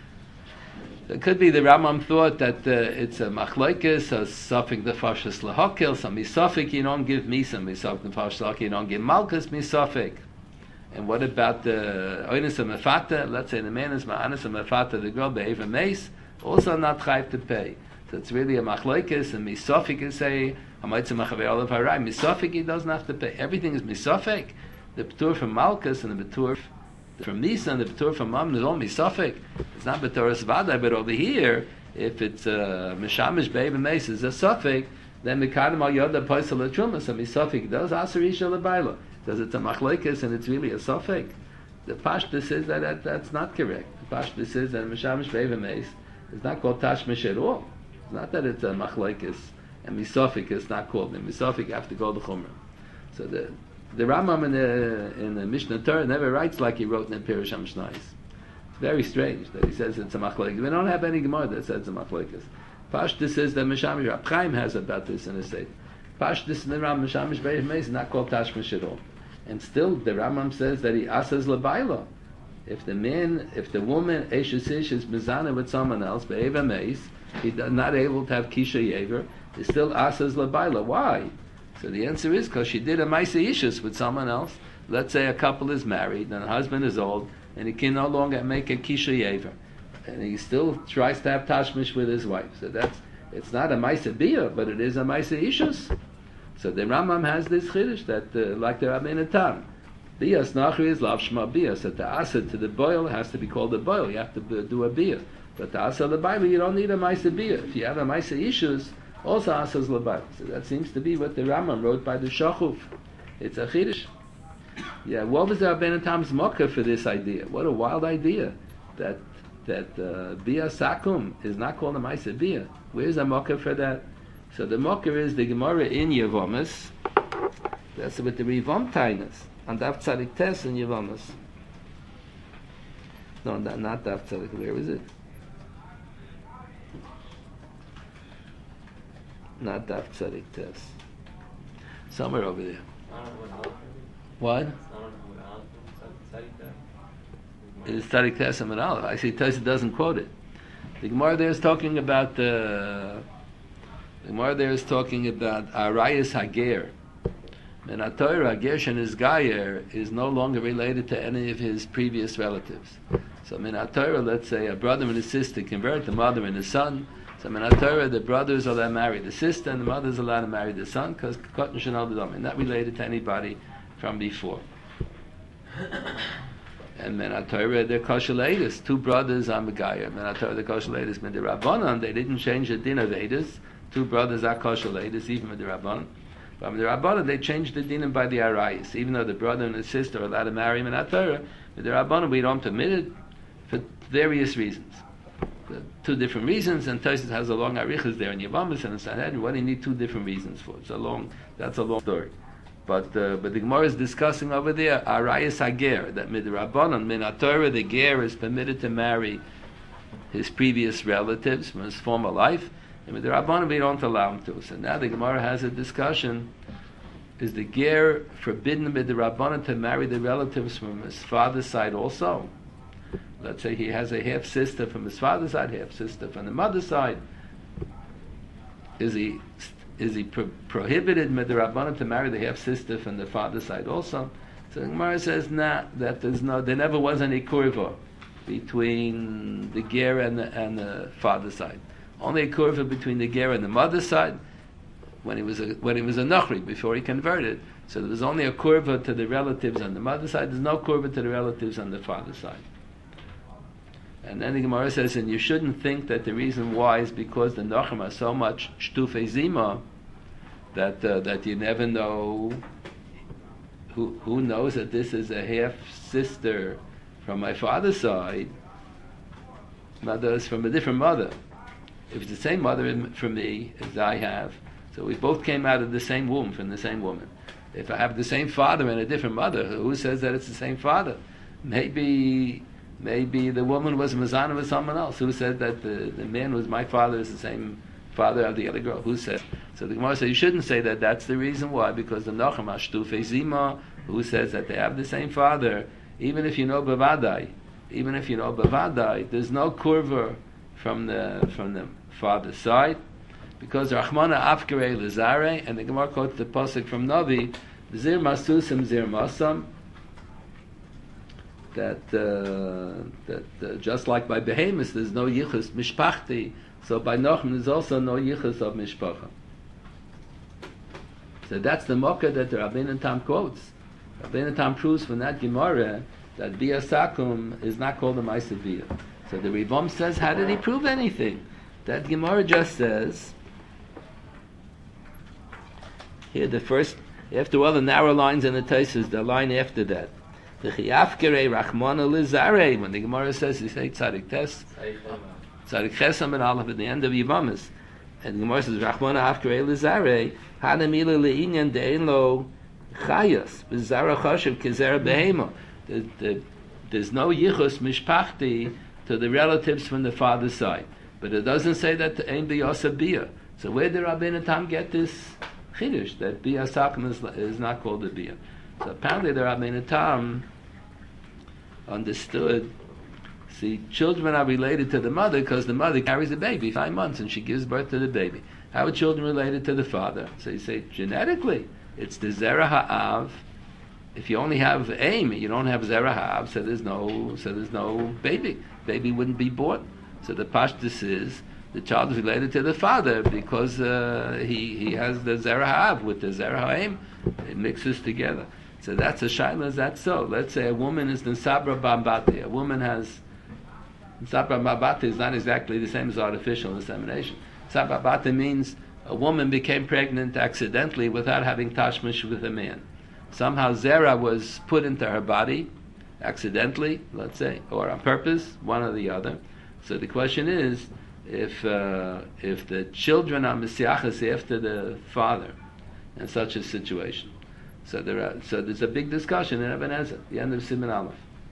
It could be the Rambam thought that it's a machlokes, a suffix the fashas lahakil. Some misafik you don't give me, some misafik the fashas lahakil you don't give malchus misafik. And what about the oinus mefata? Let's say the man is ma'anis mefata, the girl be'eva meis, also not chayv to pay. So it's really a machlokes, and misafik is say misafik he doesn't have to pay. Everything is misafik. The betur from malchus and the betur from Nisa and the betur from Mam is all misafik. It's not beturas vadai, but over here, if it's mishamish be'eva meis is a suffix, then mekadim al yoda paisel l'truma. So misafik does aser isha l'bayla. Does it's a machlokes and it's really a suffix? The pashtus says that's not correct. The pashtus says that mishamish be'eva meis is not called tashmish at all. It's not that it's a machlokes and misafik is not called. And misafik you have to go to chumrah. So the Rambam in the Mishnah Torah never writes like he wrote in the Pirush HaMishnayis. It's very strange that he says it's a machlokes. We don't have any Gemara that says it's a machlokes. Pashtus says that Mishamish Rab Chaim has about this in his state. Pashtus in the Rambam Mishamish Be'ev Meis is not called tashmish at all. And still the Rambam says that he asas l'bayla. If the woman Eshes Ish is mizana with someone else Be'ev Meis, he's not able to have kisha yever. He still asas l'bayla. Why? So the answer is because she did a Maisa Ishus with someone else. Let's say a couple is married and the husband is old and he can no longer make a Kisha Yever. And he still tries to have Tashmish with his wife. So it's not a Maisa Bia, but it is a Maisa Ishus. So the Rambam has this Chiddush that, like the Rabbeinu Tam, Bias Nachri is Lav Shema Bia. So the Asa to the boil has to be called a boil. You have to do a Bia. But the Asa the Bible, you don't need a Maisa Bia. If you have a Maisa Ishus, also asas l'bayla. So that seems to be what the Rambam wrote by the Shachuf. It's a chiddush. Yeah, what was the Rabbeinu Tam's mocker for this idea? What a wild idea that bia sakum is not called a ma'aser bia. Where's the mocker for that? So the mocker is the Gemara in Yevomis. That's with the Rivom Tainus on Daf Tzadik Tes in Yevomis. No, not Daf Tzadik. Where is it? Not Daf Tzadik Tes. Somewhere over there. What? It is Tzadik Tes and Aleph. I see Tes doesn't quote it. The Gemara there is talking about Arayas Hager. And Torah Gershon is Gayer is no longer related to any of his previous relatives. So in Torah, let's say a brother and a sister convert, the mother and the son. So in Torah, the brothers are allowed to marry the sister, and the mother is allowed to marry the son, because Kotan Shanal Dom, and not related to anybody from before. And in Torah, they're Kosher two brothers are Megayer. In Torah, the Kosher Ladies, in the Rabbanon, they didn't change the din of Edus. Two brothers are Kosher Ladies, even with the Rabbanon. But in the Rabbanon, they changed the din by the Arayis. Even though the brother and the sister are allowed to marry him in Torah, with the Rabbanon, we don't permit it for various reasons. Two different reasons, and Tosfos has a long arichas there in Yevamis and in Sanhedrin. What do you need two different reasons for? That's a long story. But the Gemara is discussing over there Arayas Hager, that midrabanan min Torah the ger is permitted to marry his previous relatives from his former life, and midrabanan we don't allow him to. So now the Gemara has a discussion: is the ger forbidden midrabanan to marry the relatives from his father's side also? Let's say he has a half sister from his father's side, half sister from the mother's side. Is he prohibited midrabanan to marry the half sister from the father's side also? So the Gemara says, nah, that there never was any kurva between the ger and the father's side. Only a kurva between the ger and the mother's side when he was a nachri before he converted. So there was only a kurva to the relatives on the mother's side. There's no kurva to the relatives on the father's side. And then the Gemara says, and you shouldn't think that the reason why is because the Nochim are so much Shtufei Zima that you never know who knows that this is a half sister from my father's side. Mother is from a different mother. If it's the same mother for me as I have, so we both came out of the same womb from the same woman. If I have the same father and a different mother, who says that it's the same father? Maybe the woman was Mazana with someone else. Who said that the man was my father is the same father of the other girl? Who said? So the Gemara says you shouldn't say that that's the reason why, because the Nachem Ashtufei Zima, who says that they have the same father, even if you know Bavadai, there's no kurva from the father's side, because Rachmana Afkare Lizare, and the Gemara quotes the pasuk from Navi, Zir Masusim Zir Masam, that just like by Behemoth there's no yichus mishpachti, so by Nachman there's also no yichus of mishpacha. So that's the mokkah that the Rabbeinu Tam quotes. Rabbeinu Tam proves from that Gemara that Bia Sakum is not called a Maisa Bia. So the Rivom says, how did he prove anything? That Gemara just says, here the first, after all the narrow lines in the Taisus, the line after that, the Chiyafkere Rachmana Lizare, when the Gemara says, he says Tzadik Tes, Tzadik Chesam and Aleph at the end of Yivamis, and the Gemara says, Rachmana Afkere Lizare, Hanamila Le'inyan De'en Lo Chayas, B'Zara Choshev Kizera Behema. There's no yichus mishpachti to the relatives from the father's side, but it doesn't say that the aim biyasa bia. So where did Rabbeinu Tam get this chiddush that bia sakum is not called a bia? So apparently the Rabbeinu Tam understood. See, children are related to the mother because the mother carries the baby 5 months and she gives birth to the baby. How are children related to the father? So you say genetically, it's the zera ha'av. If you only have aim, you don't have zera ha'av, so there's no baby. Baby wouldn't be born. So the pashtus is the child is related to the father because he has the zera ha'av with the zera ha'aim. It mixes together. So that's a shaila. That's so. Let's say a woman is the sabra bambati. A woman has sabra bambati is not exactly the same as artificial insemination. Sabra bambati means a woman became pregnant accidentally without having tashmish with a man. Somehow zera was put into her body accidentally, let's say, or on purpose, one or the other. So the question is, if the children are mesiachas after the father in such a situation, so there's a big discussion in Eben Ezer, the end of Siman Aleph.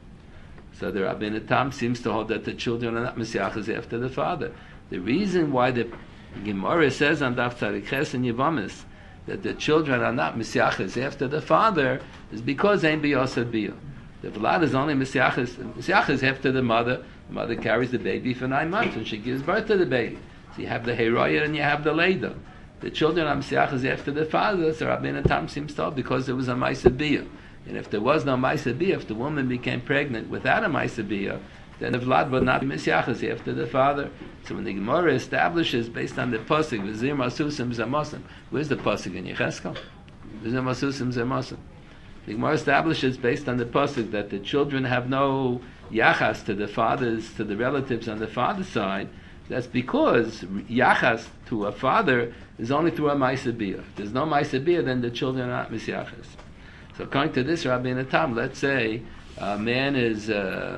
So the Rabbeinu Tam seems to hold that the children are not mesiachas after the father. The reason why the Gemara says on Daf Tzadik Ches and Yevamis that the children are not mesiachas after the father is because ein biyosad biyah. The vlad is only mesiachas after the mother. The mother carries the baby for 9 months and she gives birth to the baby. So you have the heroya and you have the leida. The children are mesiachas after the father, so Rabbeinu Tam seems to hold because there was a ma'aseh biyah. And if there was no ma'aseh biyah, if the woman became pregnant without a ma'aseh biyah, then the vlad would not be mesiachas after the father. So when the Gemara establishes based on the pasuk, v'zir masusim zamosim, where's the pasuk in Yecheskel? V'zir masusim zamosim. The Gemara establishes based on the pasuk that the children have no yachas to the fathers, to the relatives on the father's side. That's because yachas to a father is only through a ma'aseh biyah. If there's no ma'aseh biyah, then the children are not mesiachas. So according to this Rabbeinu Tam, let's say a man is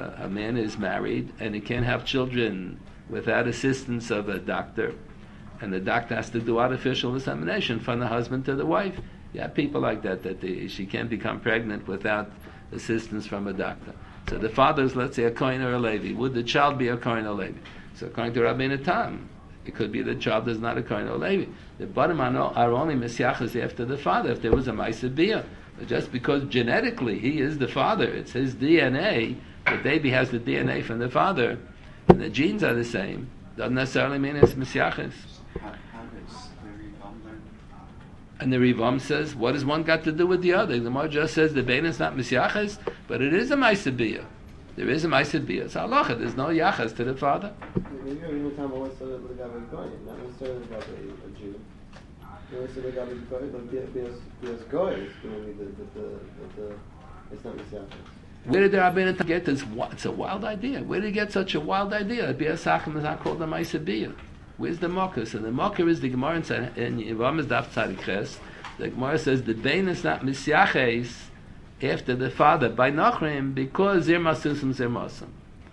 married and he can't have children without assistance of a doctor, and the doctor has to do artificial insemination from the husband to the wife. You have people like that she can't become pregnant without assistance from a doctor. So the father is, let's say, a Kohen or a Levi. Would the child be a Kohen or Levi? So according to Rabbeinu Tam, it could be the child is not a Kohen or Levi. The bottom are only mesiachas after the father if there was a ma'aseh biyah. Just because genetically he is the father, it's his DNA, the baby has the DNA from the father, and the genes are the same, doesn't necessarily mean it's mesiachas. How does the Rivam learn? And the Rivam says, what does one got to do with the other? The Gemara just says the baby is not mesiachas, but it is a ma'aseh biyah. There is a ma'aseh biyah. It's halacha. There's no yachas to the father. Maybe Rabbeinu Tam always said that L'gabe Goy, not necessarily L'gabe a Jew. He always said L'gabe Goy, but Bias Goy is going to be the it's not mesiachas. Where did the Rabbeinu Tam get this? It's a wild idea. Where did he get such a wild idea? Bia Sachem is not called a Maisa Bia. Where's the Mocker? So the Mocker is the Gemara in Yevamah's Daf Tzadik Ches. The Gemara says the Bain is not Misyaches after the father by Nachrim because Zir Masusum Zir Masum.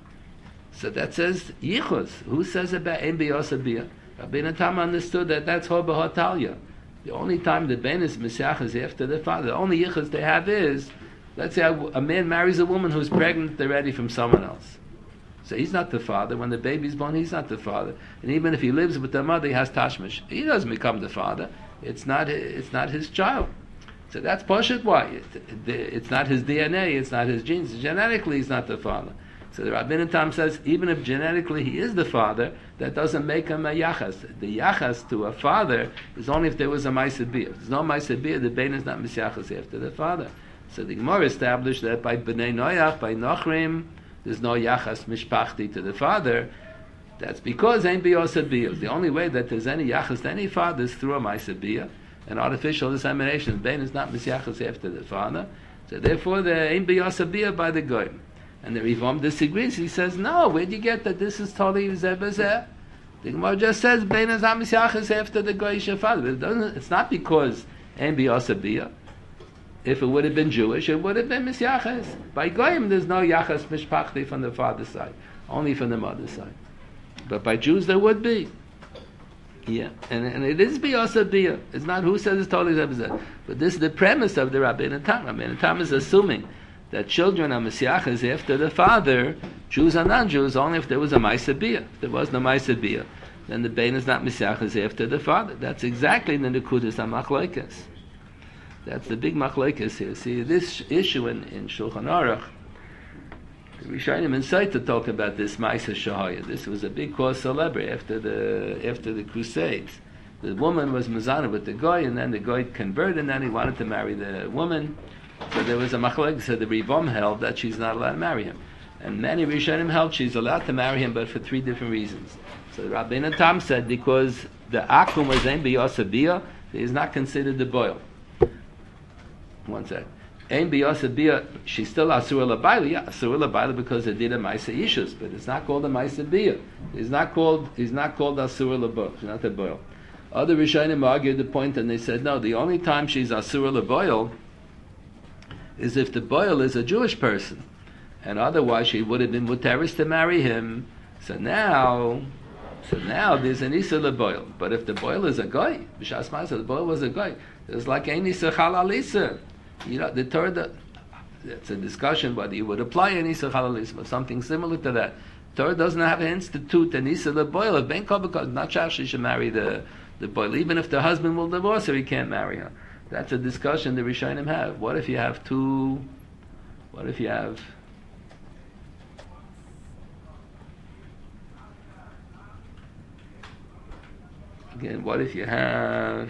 So that says Yichus. Who says about Ein Biyasa Bia? Rabbeinu Tam understood that that's Ho B'Hotalya. The only time the Ben is Messiah is after the father. The only yichus they have is, let's say a man marries a woman who's pregnant already from someone else. So he's not the father. When the baby's born, he's not the father. And even if he lives with the mother, he has tashmish. He doesn't become the father. It's not his child. So that's Poshet why. It's not his DNA, it's not his genes. Genetically, he's not the father. So the Rabbeinu Tam says, even if genetically he is the father, that doesn't make him a yachas. The yachas to a father is only if there was a Maisa Bia. If there's no Maisa Bia, the Bein is not Misyachas after the father. So the Gemara established that by Bnei Noach, by Nochrim, there's no yachas mishpachti to the father. That's because Ein Biyosad Bia. The only way that there's any yachas to any father is through a Maisa Bia. An artificial insemination. The Bein is not Misyachas after the father. So therefore, the Ein Biyosad Bia by the Goyim. And the Rivom disagrees. He says, no, where'd you get that this is totally Zebazeh? The Gemara just says, Bein is Amisyachas after the Goyish father. It's not because Ein Biyosad Bia. If it would have been Jewish, it would have been Misyachas. By Goyim, there's no Yachas Mishpachti from the father's side, only from the mother's side. But by Jews, there would be. Yeah, and it is Biyosad Bia. It's not who says it's totally Zebazeh. But this is the premise of the Rabbeinu Tam. Rabbeinu Tam is assuming that children are Messiachas after the father, Jews are non-Jews, only if there was a Maisa Bia. If there was no Maisa Bia, then the Bein is not Messiachas after the father. That's exactly the Nekudas HaMachlokas. That's the big Machlokes here. See, this issue in Shulchan Aruch, the Rishonim inside to talk about this Maisa Shahaya. This was a big cause celebre after the Crusades. The woman was Mazana with the Goy, and then the Goy converted, and then he wanted to marry the woman. So there was a machlek. So the Rivom held that she's not allowed to marry him, and many Rishonim held she's allowed to marry him, but for three different reasons. So the Rabbeinu Tam said because the akum was Ein Biyosad Bia, he is not considered the boil. One sec. Ein Biyosad Bia, she's still Asur L'Bayla. Yeah, Asur L'Bayla because it did a Maisa Ishus, but it's not called a Maisa Bia. He's not called Asur L'Boil. She's not the boil. Other Rishonim argued the point, and they said no. The only time she's Asur L'Boil is if the boil is a Jewish person, and otherwise she would have been muteris to marry him. So now there's an Isa LeBoil. But if the boil is a guy, b'shas ma'aseh, the boil was a guy. It's like ein Isa Chalal Isa. You know, the Torah. It's a discussion whether you would apply an Isa Chalal Isa or something similar to that. Torah doesn't have to institute an Isa LeBoil. If Ben Kobakot, not sure she should marry the boil. Even if the husband will divorce her, he can't marry her. That's a discussion the Rishonim have. What if you have two? What if you have? Again, what if you have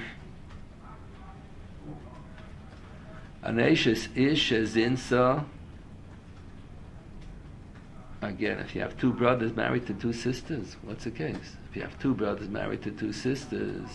an Eishes Ish Zinsa? Again, if you have two brothers married to two sisters, what's the case? If you have two brothers married to two sisters,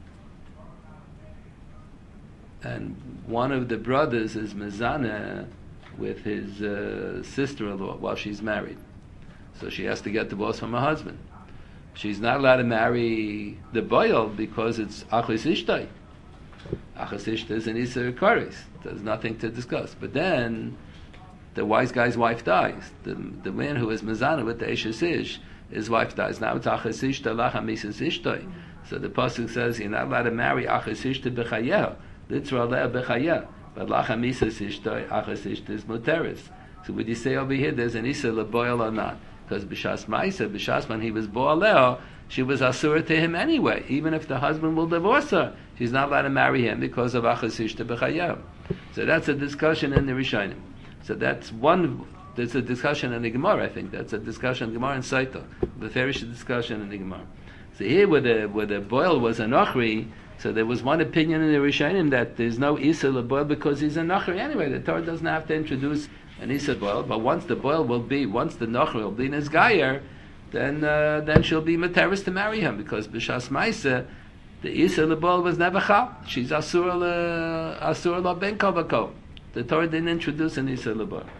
and one of the brothers is mezaneh with his sister-in-law while she's married, so she has to get divorced from her husband. She's not allowed to marry the boil because it's achos ishtay. Achos ishtay is an iser kares. There's nothing to discuss. But then the wise guy's wife dies. The man who is mezaneh with the eshes ish, his wife dies. Now it's achos ishtay lacha misas ishtay. So the pasuk says you're not allowed to marry achos ishtay b'chayeh. But lacha misas ishtay achos ishtay is muteris. So would you say over here there's an iser leboil or not? Because b'shas ma'isa, b'shas when he was bo'aleo, she was asura to him anyway. Even if the husband will divorce her, she's not allowed to marry him because of achos ishtay b'chayeh. So that's a discussion in the Rishonim. So that's one. There's a discussion in the Gemara. I think that's a discussion in the Gemara and Saita. The fairish discussion in the Gemara. So here, where the boil was a nachri, so there was one opinion in the Rishonim that there's no isa leboil because he's a nachri anyway. The Torah doesn't have to introduce an isa boil, but once the nachri will be in his gayer, then she'll be materis to marry him because b'shas ma'isa the isa leboil was never chal. She's asura la ben kol v'kol. The Torah didn't introduce an isa leboil.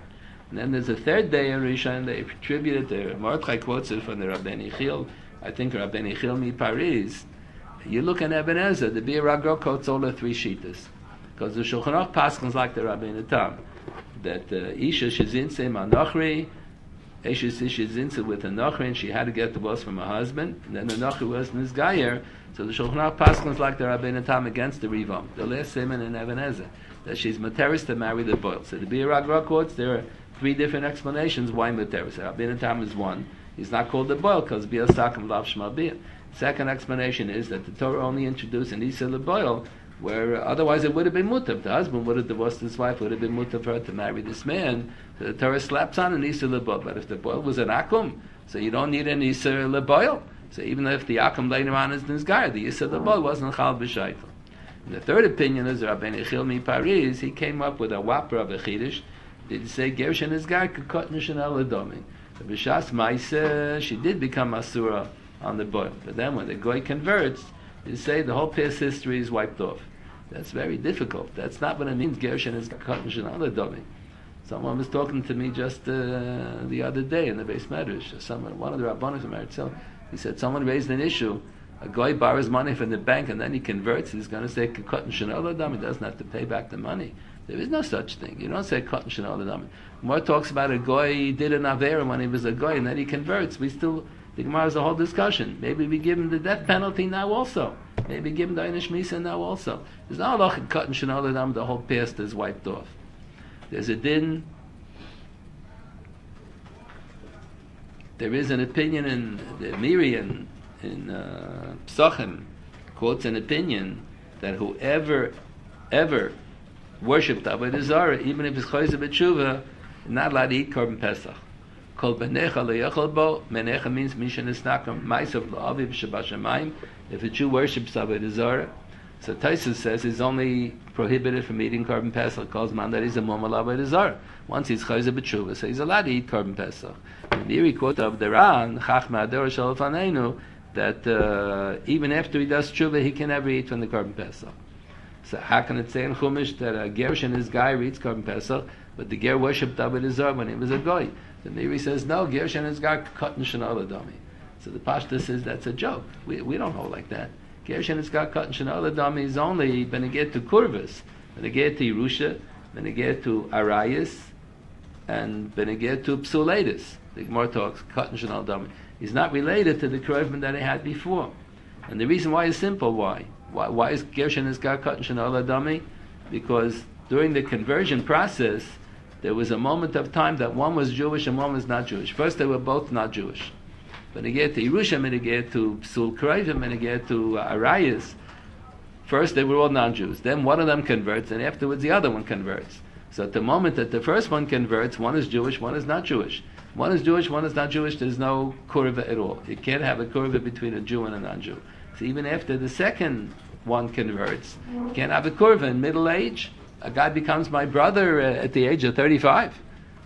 And then there's a third day in Rishon, they attribute it to, Mordechai quotes it from the Rabbeinu Chil, I think Rabbeinu Chil mi Paris. You look at Eben Ezer, the Bir Ragro quotes all the three Shitas. Because the Shulchan Aruch paskins like the Rabbeinu Tam, that Isha Shezinse Manochri, Isha Shezinse with a Nochri, and she had to get divorced from her husband, and then the Nochri was Nizgayer, so the Shulchan Aruch paskins like the Rabbeinu Tam against the Rivam, the last Simon in Eben Ezer, that she's Materis to marry the Boil. So the Bir Ragro quotes, there are three different explanations why Materis. Rabbeinu Tam is one. He's not called the Boil because Bia Sakim Lav Shema Bia. Second explanation is that the Torah only introduced an Isa LeBoil, where otherwise it would have been mutab. The husband would have divorced his wife, would have been mutab for her to marry this man. So the Torah slaps on an Isa LeBoil. But if the boil was an Akum, so you don't need an Isa LeBoil. So even if the Akum later on is Nizgar, the Isa LeBoil wasn't Chal B'Shaitel. The third opinion is Rabbeinu Chil mi Paris. He came up with a whopper of a Chiddush. Did he say Gersh and Nizgar Kekot Nishanel Adomi? The B'Shas Maisa, she did become Asura on the boil. But then when the Goy converts, you say the whole past history is wiped off. That's very difficult. That's not what it means, Gershon is Katan Shanala Domi. Someone was talking to me just the other day in the Beis Medrash. One of the Rabbanim from Eretz, he said someone raised an issue. A guy borrows money from the bank and then he converts. He's going to say Katan Shanala Domi. He doesn't have to pay back the money. There is no such thing. You don't say Katan Shanala Domi. More talks about a guy did an Avera when he was a guy and then he converts. The Gemara has a whole discussion. Maybe we give him the death penalty now also. Maybe give him the Einish Misa now also. There's no halach cut and shenol adam. The whole past is wiped off. There's a din. There is an opinion in the Miri in Psachim quotes an opinion that whoever ever worshipped Avodah Zarah, even if it's chayzer b'tshuva, is not allowed to eat Korban Pesach. Kol benecha leyachol bo. Menecha means mishan esnakam ma'asav la'aviv shabashamayim. If a Jew worships Avodah Zarah, so Taisus says he's only prohibited from eating Korban Pesach. Calls man that he's a mumal Avodah Zarah. Once he's chayzer b'tshuva, so he's allowed to eat Korban Pesach. And here he quote of the Ran Chachma Ador Shalafanenu that even after he does tshuva, he can never eat from the Korban Pesach. So how can it say in Chumash that a Gersh and his guy eats Korban Pesach, but the Ger worshipped Avodah Zarah when he was a goy? The Miri says no, Gersh and his guy cut and shenol adami. So the Pashta says that's a joke. We don't hold like that. Gersh and his guy cut and shenol adami is only beneged to Kurvas, beneged to Yerusha, beneged to Arayis, and beneged to Psuladis. The Gemara talks cut and shenol adami. He's not related to the Kruvim that he had before. And the reason why is simple. Why is Gersh and his guy cut and shenol adami? Because during the conversion process, there was a moment of time that one was Jewish and one was not Jewish. First, they were both not Jewish. When they get to Yerusha, when they get to Psul Krayvim, when they get to Arayis, first they were all non-Jews. Then one of them converts, and afterwards the other one converts. So at the moment that the first one converts, one is Jewish, one is not Jewish. One is Jewish, one is not Jewish, there's no kurva at all. You can't have a kurva between a Jew and a non-Jew. So even after the second one converts, you can't have a kurva. In middle age, a guy becomes my brother at the age of 35.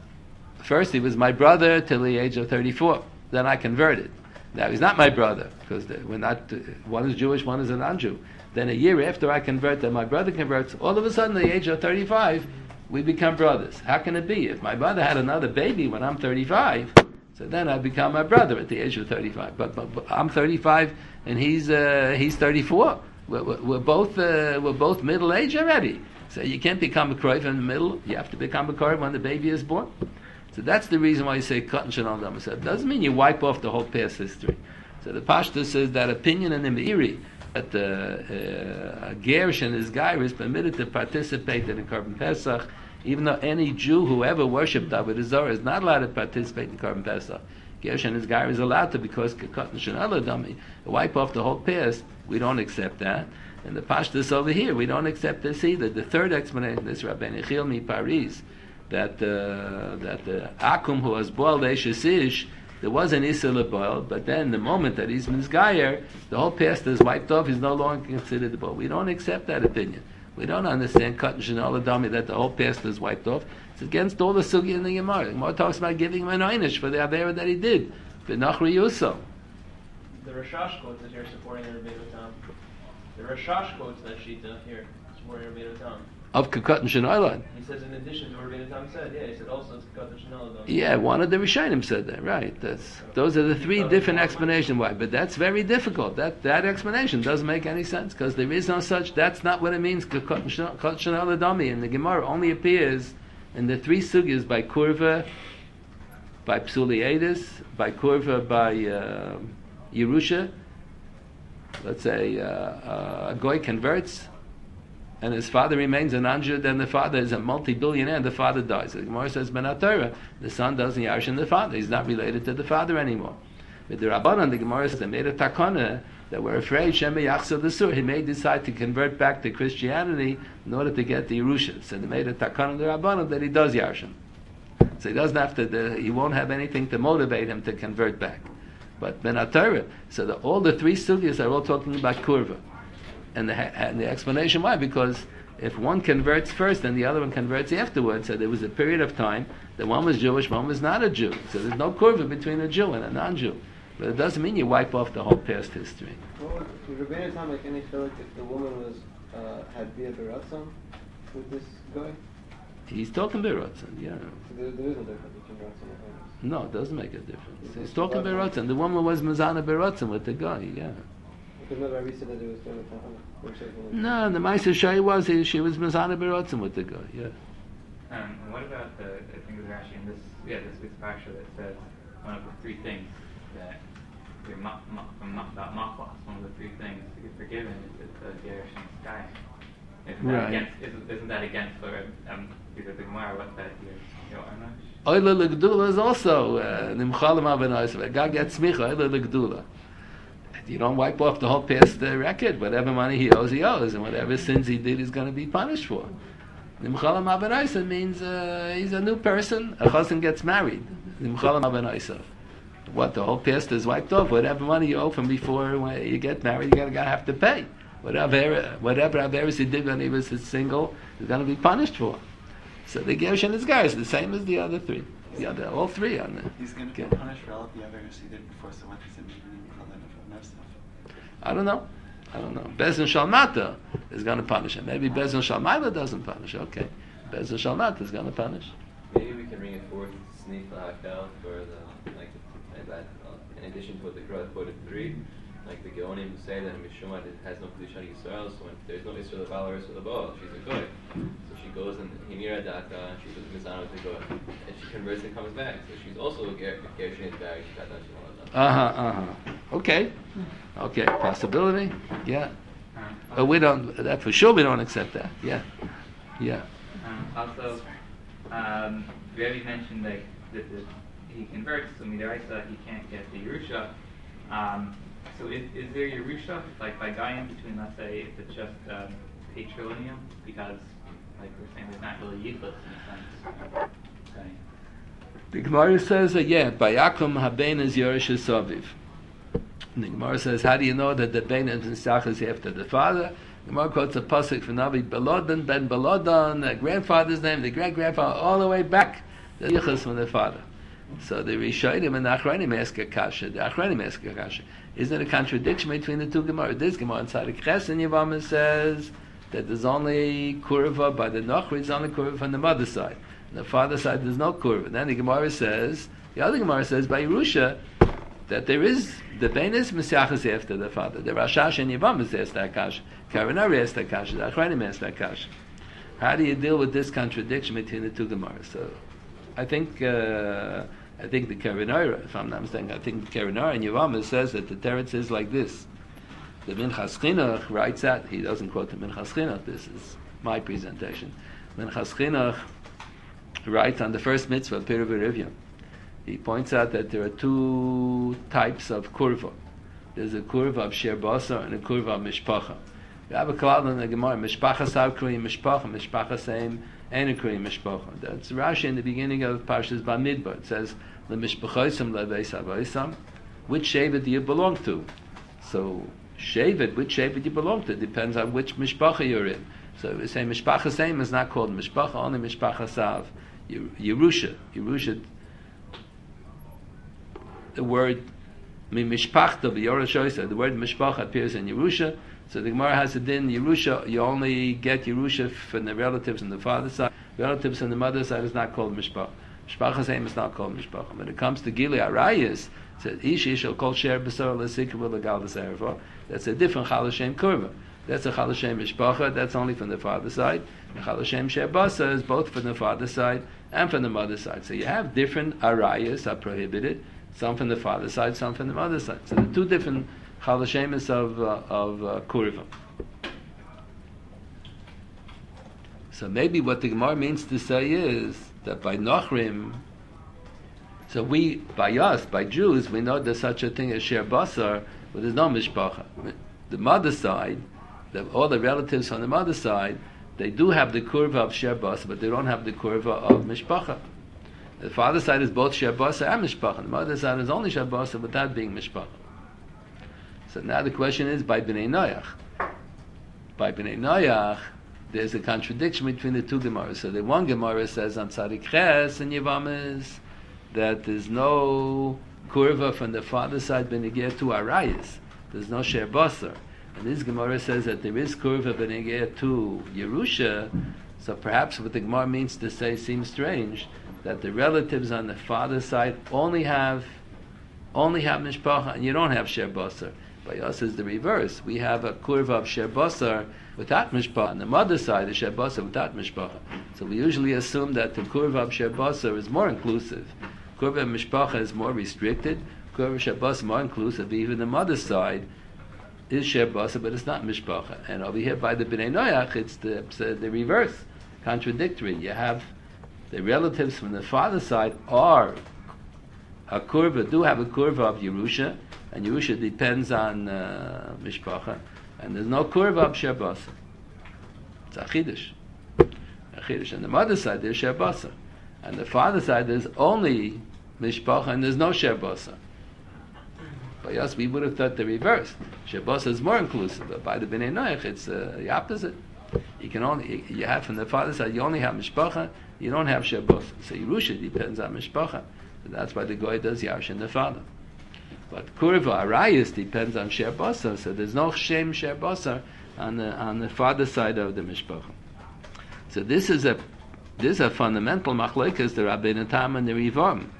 First he was my brother till the age of 34. Then I converted. Now he's not my brother, because we're not, one is Jewish, one is a non-Jew. Then a year after I convert, then my brother converts. All of a sudden, at the age of 35, we become brothers. How can it be? If my brother had another baby when I'm 35, so then I become my brother at the age of 35. But I'm 35 and he's 34. We're both middle age already. So you can't become a Kroiv in the middle. You have to become a Kroiv when the baby is born. So that's the reason why you say Katan Shanal Dama. So it doesn't mean you wipe off the whole past history. So the Pashto says that opinion in the Meiri that a Gersh and his guy is permitted to participate in the Korban Pesach, even though any Jew who ever worshipped Avodah Zarah is not allowed to participate in Korban Pesach. Gersh and his guy is allowed to because Katan Shanal Dama. Wipe off the whole past. We don't accept that. And the Pashtus over here, we don't accept this either. The third explanation, this Rabbeinu Chil mi Paris, that the Akum who was boiled Eishesish, there was an Issa boil, but then the moment that he's Mizgayer, the whole past is wiped off, he's no longer considered the boil. We don't accept that opinion. We don't understand Katan Shanal Adami that the whole past is wiped off. It's against all the Sugi in the Gemara. The Gemara talks about giving him an Einish for the Avera that he did. V'nachri Yuso. The Rashash quotes that here supporting the Rebbeinu Tam. The Rashash quotes that Shita here supporting Rebbeinu Tam. of Kekot and Shenoilan. He says in addition to what Rabbeinu Tam said, he said also it's Kekot and Shenoilan. Yeah, one of the Rishonim said that, right. Those are the three different explanations why, but that's very difficult. That explanation doesn't make any sense, because there is no such, that's not what it means, Kekot and Shenoilan Dami, and the Gemara only appears in the three sugyas by Kurva, by Psuli Edis, by Kurva, by Yerusha. Let's say a goy converts, and his father remains an anjud, then the father is a multi-billionaire, and the father dies. The Gemara says, Ben HaTorah, the son doesn't yarshin the father. He's not related to the father anymore. With the Rabbanan, the Gemara says, they made a takana that were afraid Shema Yachsa the Sur. He may decide to convert back to Christianity in order to get the Yerusha. So they made a takana the Rabbanan that he does yarshin. So he doesn't have to. He won't have anything to motivate him to convert back. But Ben HaTorah, so all the three sugyas are all talking about kurva. And the explanation why, because if one converts first and the other one converts afterwards, so there was a period of time that one was Jewish, one was not a Jew. So there's no kurva between a Jew and a non-Jew. But it doesn't mean you wipe off the whole past history. Well, would Rabbeinu Tam make any chiluk if the woman was had bia beratzon with this guy? He's talking Beratzon, yeah. So there is no difference between ratzon and hamas. No, it doesn't make a difference. He's talking Beratzon. The woman was Mazana Beratzon with the guy, yeah. Because no Rabbi said that it was doing the No, the Ma'aser Shai was, she was Mazana Beratzon with the guy, yeah. What about I think it was actually in this week's parsha that says one of the three things that about machlas, one of the three things to get forgiven is the Gerish and Sky. Isn't that against either the Gemara what that is? Oila L'Gdula is also Nimchalim Abenayis. God gets smicha. Oila L'Gdula. You don't wipe off the whole past record. Whatever money he owes, and whatever sins he did, he's going to be punished for. Nimchalim Abenayis means he's a new person. A chassan gets married. Nimchalim Abenayis. What, the whole past is wiped off? Whatever money you owe from before when you get married, you're going to have to pay. Whatever Averis he did when he was single, he's going to be punished for. So the Gersh and his guy is the same as the other three. All three on there. He's going to be punished for all of the Averis he did before, so what does it mean? I don't know. Bezin Shalmata is going to punish him. Maybe Bezin Shalmaila doesn't punish. Okay. Bezin Shalmata is going to punish. Maybe we can bring it forth Sneif L'Hakel for the, like that, in addition to what the Quran quoted 3, like the Geonim who say that Mishumad has no Kedusha Yisrael, so when there's no Israel of Valor or the Baal, she's a Goy. So she goes and Himira Daka, and she goes to Mizano to Goy. And she converts and comes back. So she's also a Gershon bag, she got that. Okay, possibility. Yeah. But we don't, that for sure we don't accept that. Yeah. Also, Rebbe mentioned that he converts, so Midaraisa he can't get the Yerusha. So is there Yerusha, like by Gayim, between, let's say, if it's just patrilineal? Because, like we're saying, there's not really Yichus in a sense. Okay. The Gemara says that, by Yakum Haben is Yerush Saviv. The Gemara says, how do you know that the Ben and Nisach is after the father? The Gemara quotes a pasuk from Navi Belodan, Ben Belodan, the grandfather's name, the great-grandfather, all the way back, the Yichus from the father. So the Rishonim and the Achronim ask a kasha. The Achronim ask a kasha. Isn't it a contradiction between the two Gemara? This Gemara inside the Ches and Yevamah says that there's only kurva by the Nochri, there's only kurva from the mother's side. On the father's side, there's no kurva. Then the Gemara says, the other Gemara says by Yerusha, that there is, the Ben is Mesiachas after the father. The Rashash and Yevamah ask that kasha. Karanari ask that kasha. The Achronim ask that kasha. How do you deal with this contradiction between the two Gemaras? So, I think the Karanara, if I'm not mistaken, I think the Karanara in Yevamah says that the teretz is like this. The Minchas Chinuch writes out, he doesn't quote the Minchas Chinuch, this is my presentation. Minchas Chinuch writes on the first mitzvah, Pirav Rivya. He points out that there are two types of kurva. There's a kurva of Sher Basar and a kurva of Mishpacha. We have a klal in the Gemara, Mishpacha Sav Kriyim Mishpacha, Mishpacha Seim Ein Kriyim Mishpacha. That's Rashi in the beginning of Parshas Bamidbar. It says, Le Mishpachoisam Leveis Avoisam. Which Shevet do you belong to? So, Shevet, which Shevet you belong to, depends on which Mishpacha you're in. So we say Mishpacha Seim is not called Mishpacha, only Mishpacha Sav. Yerusha, the word mishpachta v'yorashoisa. The word mishpacha appears in Yerusha. So the Gemara has a din, Yerusha, you only get Yerusha from the relatives on the father's side. Relatives on the mother's side is not called mishpacha. Mishpacha's name is not called mishpacha. When it comes to Gili Arayis, it says, Ish shall call Sher B'sar L'Sikva L'Gal D'Serva. That's a different Chal Hashem Kurva. That's a Chal Hashem Mishpacha, that's only from the father's side. And Chal Hashem Sher B'sar is both from the father's side and from the mother's side. So you have different Arayis are prohibited, some from the father's side, some from the mother's side. So the two different Chal Hashemis of Kurva. So maybe what the Gemara means to say is that by Nochrim, so we, by us, by Jews, we know there's such a thing as Sher Basar, but there's no Mishpacha. The mother's side, all the relatives on the mother's side, they do have the kurva of Sher Basar, but they don't have the kurva of Mishpacha. The father's side is both Sher Basar and Mishpacha. The mother's side is only Sher Basar without being Mishpacha. So now the question is, by Bnei Noach. By Bnei Noach, there's a contradiction between the two Gemaras. So the one Gemara says on Tzadik Ches and Yevamis that there's no kurva from the father's side benegir to Arayis. There's no Sher Basar. And this Gemara says that there is kurva benegir to Yerusha. So perhaps what the Gemara means to say seems strange, that the relatives on the father's side only have mishpacha and you don't have Sher Basar. By us is the reverse. We have a kurva of Sher Basar without mishpacha. On the mother's side, the Sher Basar without mishpacha. So we usually assume that the kurva of Sher Basar is more inclusive. Kurva of mishpacha is more restricted. Kurva of Sher Basar is more inclusive. Even the mother's side is Sher Basar, but it's not mishpacha. And over here by the Bnei Noach, it's the reverse, contradictory. You have the relatives from the father's side are a kurva, do have a kurva of Yerusha, and Yerusha depends on mishpacha, and there's no kurva of Sher Basar. It's a chidush. And the mother's side there's Sher Basar, and the father's side there's only mishpacha and there's no Sher Basar. By us, we would have thought the reverse. Sher Basar is more inclusive, but by the Bnei Noach, it's the opposite. You have from the father's side, you only have mishpacha, you don't have Sher Basar. So Yerusha depends on mishpacha. So that's why the goy does Yarshin the father. But Kurva Arayis depends on Sher Basar, so there's no Shem Sher Basar on the father's side of the mishpacha. So this is a fundamental machlokes the Rabbeinu Tam and the Rivam.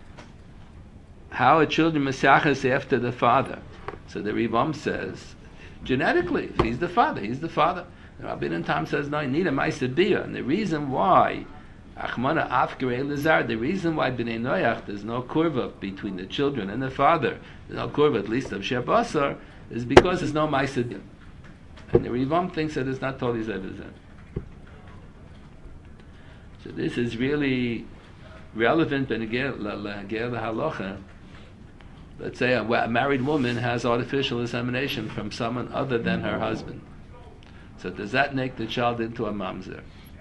How are children mesachas after the father? So the Rivam says, genetically, if he's the father, he's the father. The Rabbeinu Tam says, no, you need a ma'aseh bia. And the reason why, Achmana Afkere Elazar, the reason why Bnei Noach, there's no kurva between the children and the father, there's no kurva at least of Sher Basar, is because there's no ma'aseh bia. And the Rivam thinks that it's not totally zevizah. So this is really relevant in the halacha. Let's say a married woman has artificial insemination from someone other than her husband. So does that make the child into a mamzer?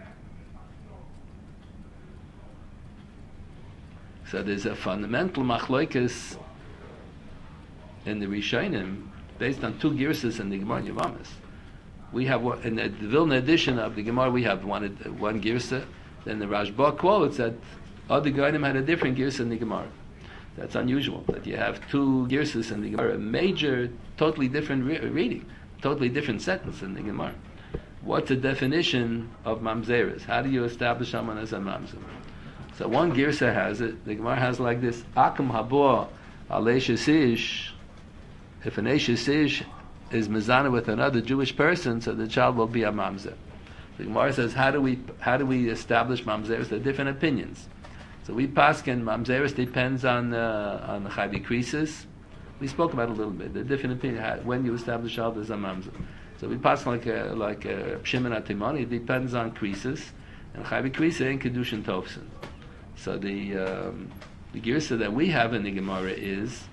So there's a fundamental machlokes in the Rishonim based on two girsas in the Gemara Yavamis. We have in the Vilna edition of the Gemara we have one girsa. Then the Rashba quotes that other Goyim had a different girsa in the Gemara. That's unusual, that you have two girsas in the Gemara, a major, totally different reading, totally different sentence in the Gemara. What's the definition of mamzeres? How do you establish someone as a mamzer? So one girsa has it, the Gemara has like this, Akam habo al-eshes ish, if an eshes ish is mezana with another Jewish person, so the child will be a mamzer. The Gemara says, how do we establish mamzeres? There are different opinions. So we paskin mamzeres depends on the chayvi krisis. We spoke about it a little bit. The different opinion when you establish child as a mamzer. So we pass like a Shimon Atimoni. It depends on krisis, and chayvi krisis and kedushin tofsin. So the girsa that we have in the Gemara is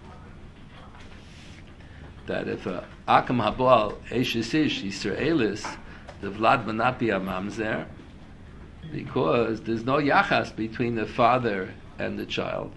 that if akam habal eshes ish Yisraelis, the vlad will not be a mamzer, because there's no yachas between the father and the child.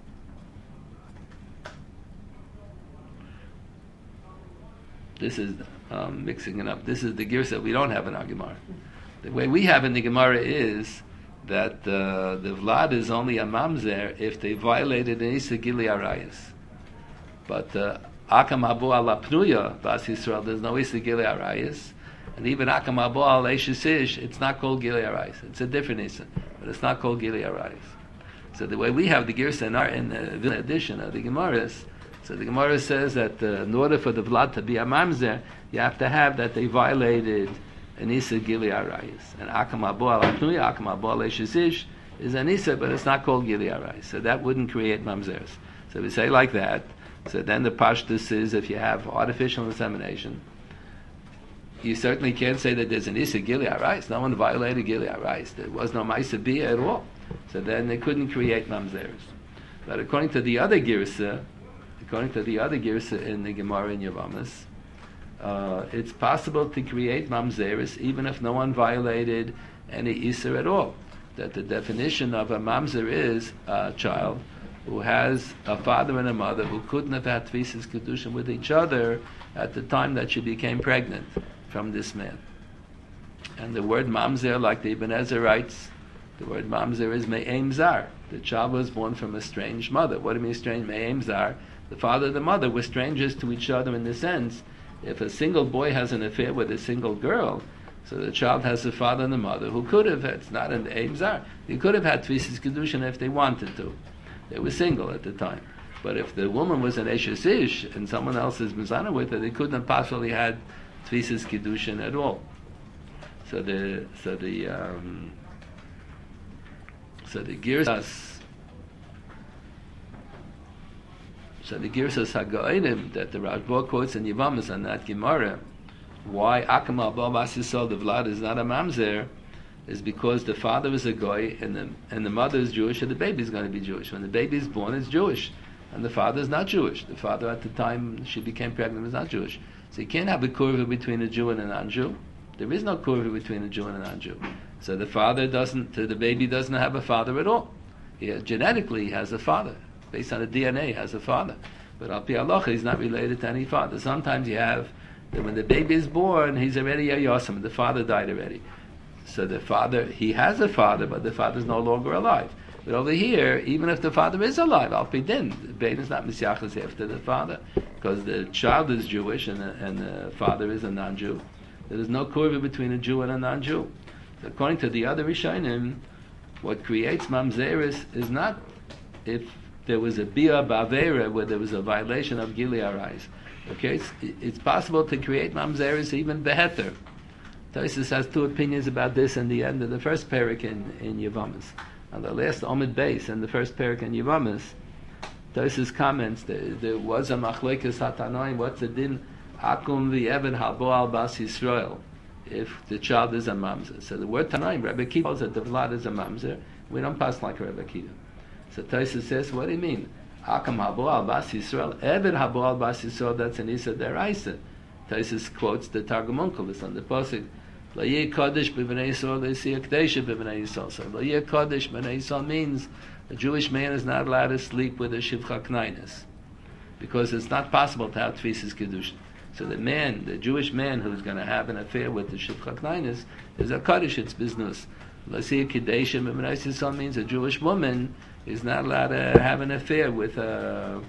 This is mixing it up. This is the girsa that we don't have in our Gemara. The way we have in the Gemara is that the vlad is only a mamzer if they violated an isa gili arayis. But Akam Abu ala Pnuya, Bas Yisrael, there's no Issa Gili Arayis. And even Akam Abu al Eishisish, it's not called Gili Arayis. It's a different Issa, but it's not called Gili Arayis. So the way we have the Girsa in the Vilna edition of the Gemaras, so the Gemara says that in order for the Vlad to be a Mamzer, you have to have that they violated an Issa Gili Arayis. And Akam Abu al Pnuya, Akam Abu al Eishisish is an Issa, but it's not called Gili Arayis. So that wouldn't create Mamzers. So we say like that. So then the pashtus is if you have artificial insemination, you certainly can't say that there's an Issa Gili Arayis. No one violated Gili Arayis. There was no Maisa Bia at all. So then they couldn't create Mamzeres. But according to the other Girsa in the Gemara in Yavamas, it's possible to create Mamzeres even if no one violated any Issa at all. That the definition of a Mamzer is a child who has a father and a mother who couldn't have had Tvisas Kedushin with each other at the time that she became pregnant from this man. And the word Mamzer, like the Ibn Ezra writes, the word Mamzer is Me'em Zar. The child was born from a strange mother. What do you mean strange? Me'em Zar. The father and the mother were strangers to each other in the sense, if a single boy has an affair with a single girl, so the child has a father and a mother who could have, it's not an Me'em Zar, they could have had Tvisas Kedushin if they wanted to. They were single at the time. But if the woman was an Eshes Ish and someone else is Mizana with her, they couldn't have possibly had Tvisas Kedushin at all. So the Girsas Haga'odim that the Rashba quotes in Yavamas and that Gemara, why Akam Abba Bas Yisrael the Vlad is not a Mamzer, is because the father is a goy and the mother is Jewish and the baby is going to be Jewish. When the baby is born, it's Jewish, and the father is not Jewish. The father at the time she became pregnant was not Jewish. So you can't have a kurva between a Jew and a non-Jew. There is no kurva between a Jew and a non-Jew. So the baby doesn't have a father at all. Genetically, he has a father. Based on the DNA, he has a father. But al pi halacha, he's not related to any father. Sometimes you have that when the baby is born, he's already a Yosem, the father died already. So the father, he has a father, but the father is no longer alive. But over here, even if the father is alive, al pi din, the baby is not misyachas after the father, because the child is Jewish and the father is a non-Jew. There is no kurva between a Jew and a non-Jew. So according to the other Rishonim, what creates mamzeris is not if there was a bia bavera where there was a violation of Gili Arayis. Okay, it's possible to create mamzeris even beheter. Tosfos has two opinions about this in the end of the first parak in Yavamas. On the last Omid base in the first parak in Yavamas, Tosfos comments there was a machlekes hatanoim. What's the din? Akum v'even habo al bas Yisrael. If the child is a mamzer, so the word tanoim, Rebbe Kiva calls it the vlad is a mamzer. We don't pass like Rebbe Kiva. So Tosfos says, what do you mean? Akam habo al bas Yisrael, even habo al bas Yisrael. That's an Issa deraisa. Tosfos quotes the Targum Onkelos on the pasuk. Lo yeh kodesh b'bnei Yisrael, lo yeh kedusha b'bnei Yisrael. So lo yeh kodesh b'bnei Yisrael means a Jewish man is not allowed to sleep with a shivcha knainis, because it's not possible to have tvisas kedusha. So the Jewish man who's going to have an affair with the shivcha knainis is a kodesh. It's business. Lo yeh kedusha b'bnei Yisrael means a Jewish woman is not allowed to have an affair with an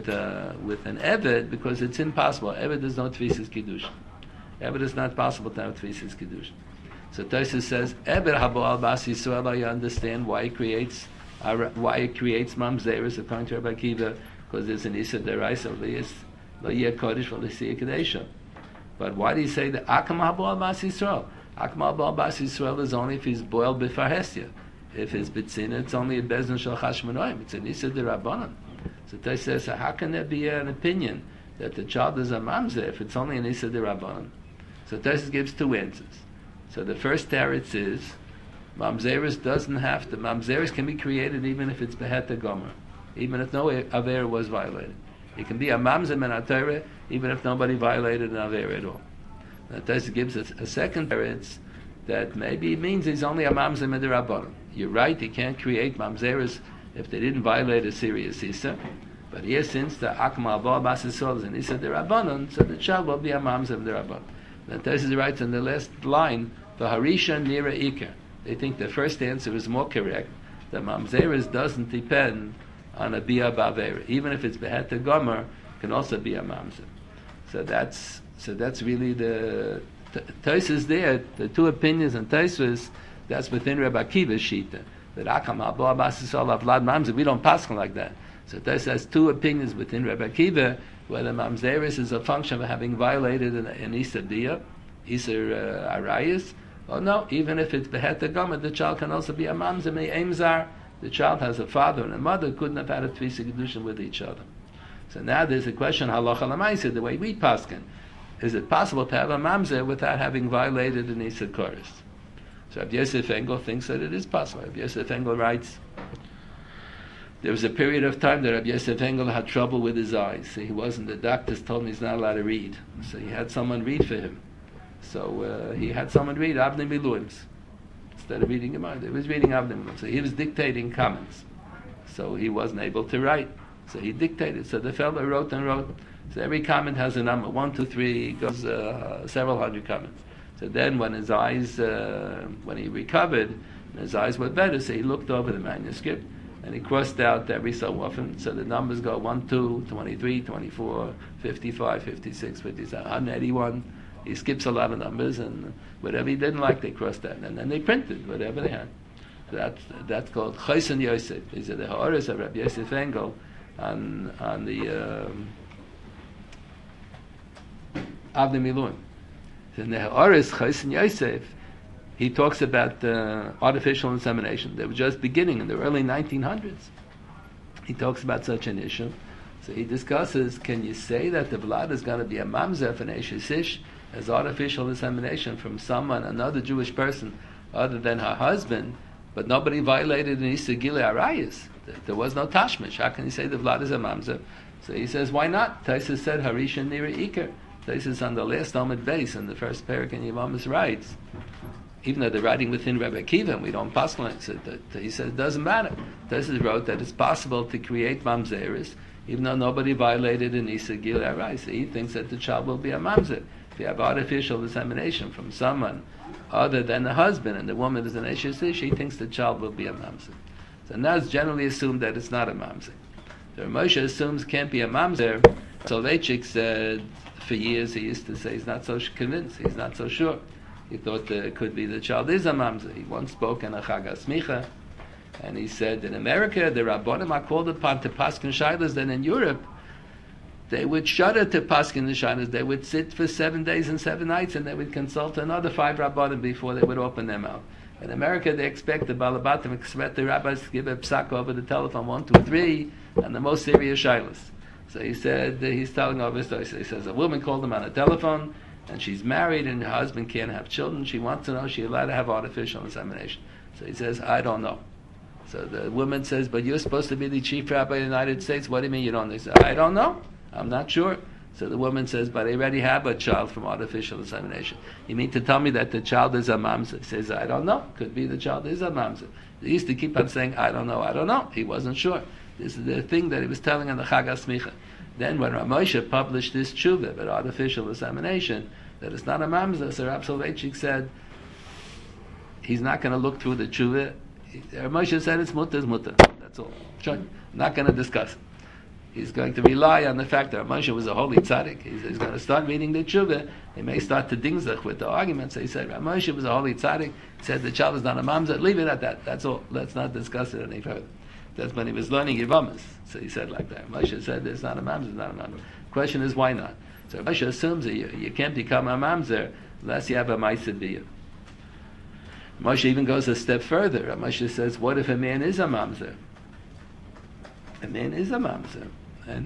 eved, because it's impossible. Eved is no tvisas kedusha. Eved is not possible to have tvisas kedusha. So Tosfos says, Eved habo al bas Yisrael. I understand why it creates mamzeres according to Rabbi Akiva, because there's an Issa deraisa lo yeh kodesh v'lo yeh kedusha. But why do you say that Akam habo al bas Yisrael? Akam habo al bas Yisrael is only if he's boiled b'farhestia. If it's bitzina, it's only a bezin shel chashmonoim. It's an Issa derabanan. So Tosfos says, so how can there be an opinion that the child is a mamzer if it's only an Issa derabanan? So Tosfos gives two answers. So the first teretz is mamzeris doesn't have to. Mamzeris can be created even if it's beheta gomer, even if no avera was violated. It can be a mamzer men atayre even if nobody violated an avera at all. Now Tosfos gives us a second teretz that maybe it means he's only a mamzer men derabanan. You're right. He can't create mamzeris if they didn't violate a serious issa. But here, since the akma abba bas Yisrael is an issa derabanan, so the child will be a mamzer derabanan. Then Tosfos writes in the last line, the harisha nira ikar. They think the first answer is more correct. The mamzeres doesn't depend on a bia bavera. Even if it's beheta gomer, can also be a mamzer. So that's really the Tosfos there. The two opinions in Tosfos, that's within Rabbi Akiva's shita. That Akam Abba Basisol Avlad Mamzer, we don't pass like that. So Tosfos has two opinions within Rabbi Akiva, whether mamzeris is a function of having violated an Isser Biyah, Isser Arayis, or no, even if it's Behet Gama, the child can also be a mamzer, Me'emzar. The child has a father and a mother, couldn't have had a Tvisa Kedushin with each other. So now there's a question, halacha l'maaseh, the way we paskin. Is it possible to have a mamzer without having violated an Isser Koros? So Rabbi Yosef Engel thinks that it is possible. Rabbi Yosef Engel writes, there was a period of time that Rabbi Yosef Engel had trouble with his eyes. So he wasn't, the doctors told him he's not allowed to read. So he had someone read for him. So he had someone read Avnei Miluims. Instead of reading him, he was reading Avnei Miluims. So he was dictating comments. So he wasn't able to write. So he dictated. So the fellow wrote and wrote. So every comment has a number, 1, 2, 3, goes several hundred comments. So then when his eyes, when he recovered, his eyes were better, so he looked over the manuscript and he crossed out every so often. So the numbers go 1, 2, 23, 24, 55, 56, 57, 181. He skips a lot of numbers, and whatever he didn't like, they crossed out. And then they printed whatever they had. That's called Choshen Yosef. These are the Ha'oros of Rabbi Yosef Engel on the Avnei Miluim. In the Ha'oros Choshen Yosef, he talks about artificial insemination. They were just beginning in the early 1900s. He talks about such an issue. So he discusses, can you say that the vlad is going to be a mamzer for an Eshes Ish as artificial insemination from someone, another Jewish person, other than her husband, but nobody violated an Isser Gilui Arayis? There was no tashmish. How can you say the vlad is a mamzer? So he says, why not? Tosfos said, Harisha Nira Iker. Tosfos on the last Amud base in the first parak in Yevamos writes, even though they're writing within Rebbe Akiva and we don't pass on it, so he says it doesn't matter. Tosfos wrote that it's possible to create mamzeris even though nobody violated an Isser Gilui Arayis. So he thinks that the child will be a mamzer. If you have artificial insemination from someone other than the husband and the woman is an Eshes Ish, he thinks the child will be a mamzer. So now it's generally assumed that it's not a mamzer. So Moshe assumes it can't be a mamzer. Soloveitchik said for years he used to say he's not so convinced, he's not so sure. He thought it could be the child is a mamzer. He once spoke in a Chag HaSmicha, and he said in America the Rabbonim are called upon to paskin shaylas, then in Europe they would shudder to paskin the shaylas. They would sit for 7 days and 7 nights and they would consult another 5 Rabbonim before they would open their mouth. In America they expect the Balabatim, expect the rabbis to give a psak over the telephone, 1, 2, 3, and the most serious shaylas. So he said, he's telling over his story. So he says a woman called him on a telephone, and she's married and her husband can't have children. She wants to know if she's allowed to have artificial insemination. So he says, I don't know. So the woman says, but you're supposed to be the chief rabbi of the United States. What do you mean you don't know? He says, I don't know. I'm not sure. So the woman says, but I already have a child from artificial insemination. You mean to tell me that the child is a mamzer? He says, I don't know. Could be the child is a mamzer. He used to keep on saying, I don't know, I don't know. He wasn't sure. This is the thing that he was telling on the Chag HaSmicha. Then when Rav Moshe published this tshuva about artificial insemination, that it's not a mamzer, so Rav Soloveitchik said, he's not going to look through the tshuva. Rav Moshe said it's mutter, that's all. Not going to discuss it. He's going to rely on the fact that Rav Moshe was a holy tzaddik. He's going to start reading the tshuva. He may start to dingzach with the argument. So he said, Rav Moshe was a holy tzaddik. He said the child is not a mamzer. Leave it at that. That's all. Let's not discuss it any further. That's when he was learning Yevamos. So he said like that. Moshe said it's not a mamzer, it's not a mamzer. Question is why not? So Moshe assumes that you can't become a mamzer unless you have a ma'aseh biyah. Moshe even goes a step further. Moshe says, what if a man is a mamzer? A man is a mamzer. And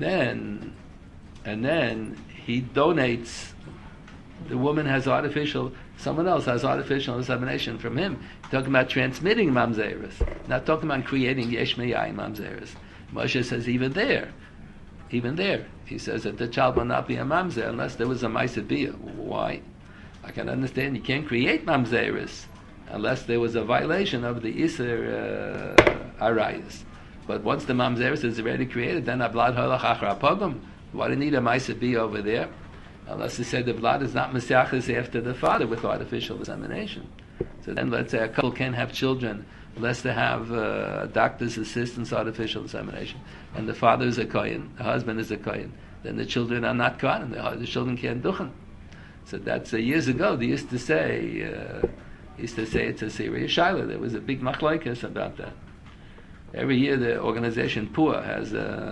then he donates, the woman has someone else has artificial insemination from him. Talking about transmitting mamzeris, not talking about creating yesh me'ayin mamzeris. Moshe says even there, he says that the child will not be a mamzer unless there was a ma'aseh biyah. Why? I can understand you can't create mamzeris unless there was a violation of the Isser Arayis. But once the mamzeris is already created, then ablad holach achar apogum. Why do you need a ma'aseh biyah over there? Unless they say the blood is not mesiachas after the father with artificial insemination. So then let's say a couple can't have children unless they have a doctor's assistance artificial insemination. And the father is a kohen, the husband is a kohen. then the children are not Kohanim. The children can't duchen. So that's years ago. They used to say it's a serious shaila. There was a big machlokes about that. Every year, the organization PUA has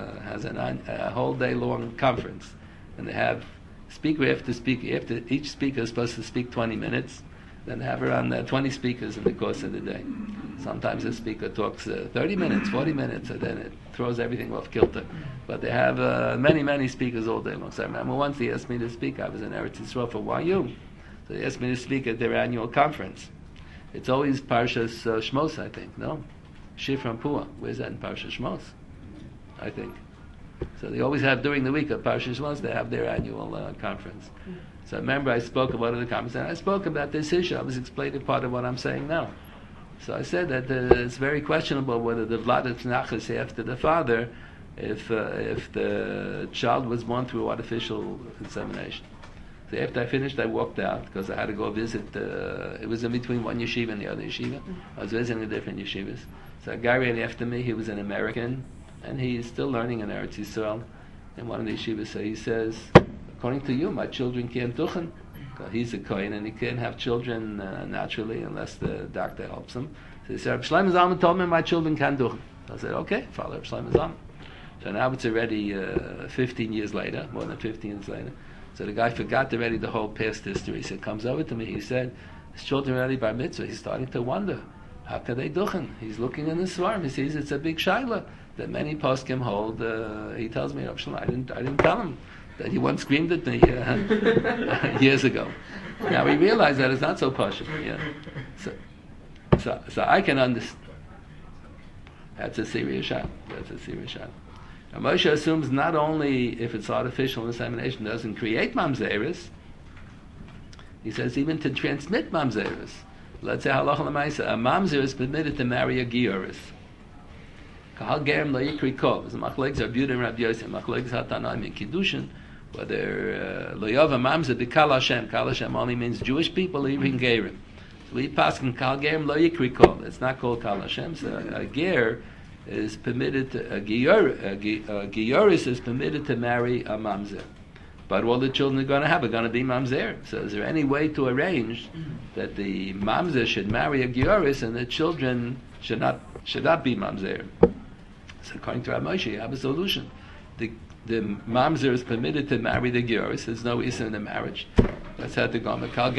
a whole day long conference, and they have speaker after speaker. Each speaker is supposed to speak 20 minutes. Then they have around 20 speakers in the course of the day. Sometimes a speaker talks 30 minutes, 40 minutes, and then it throws everything off kilter. But they have many speakers all day long. So I remember once they asked me to speak. I was in Eretz Yisrael for YU. So they asked me to speak at their annual conference. It's always Parshas Shmos, I think, no? Shir from Pua. Where's that in Parshas Shmos? I think. So they always have during the week of Parshas Shmos, they have their annual conference. So I remember I spoke about it in the conference, and I spoke about this issue. I was explaining part of what I'm saying now. So I said that it's very questionable whether the vlad is nachas after the father if the child was born through artificial insemination. So after I finished, I walked out because I had to go visit. It was in between one yeshiva and the other yeshiva. I was visiting the different yeshivas. So a guy ran after me. He was an American, and he's still learning in Eretz Yisrael in one of the yeshivas. So he says, according to you, my children can't duchen. He's a kohen and he can't have children naturally unless the doctor helps him. So he said, Reb Shlomo Zalman told me my children can't duchen. So I said, okay, follow Reb Shlomo Zalman. So now it's already 15 years later, more than 15 years later. So the guy forgot already the whole past history. So he comes over to me, he said, his children are already bar mitzvah. He's starting to wonder, how can they duchen? He's looking in the svarim. He sees it's a big shaila that many poskim hold. He tells me, Reb Shlomo, I didn't tell him that he once screamed at me years ago. Now we realize that it's not so posh. Yeah. So I can understand. That's a serious shot. And Moshe assumes not only if it's artificial insemination doesn't create mamzeris, he says even to transmit mamzeris. Let's say halacha l'maisa, a mamzer is permitted to marry a gioris. Kahal gerem lo yikri kol. The machlokes are Rabbi Yehuda and Rabbi Yosef. Machlokes hatanaim in kiddushin. Whether lo yov a mamzer b'kal Hashem. Kal Hashem only means Jewish people, even gerim. So we pass in kal gerem lo yikri kol. It's not called kal Hashem. So a ger is permitted to, a gioris is permitted to marry a mamzer. But all the children are going to be mamzer. So is there any way to arrange that the mamzer should marry a gioris and the children should not be mamzer? So according to Rav Moshe, you have a solution. The mamzer is permitted to marry the gioris. There's no issue in the marriage. That's how to go.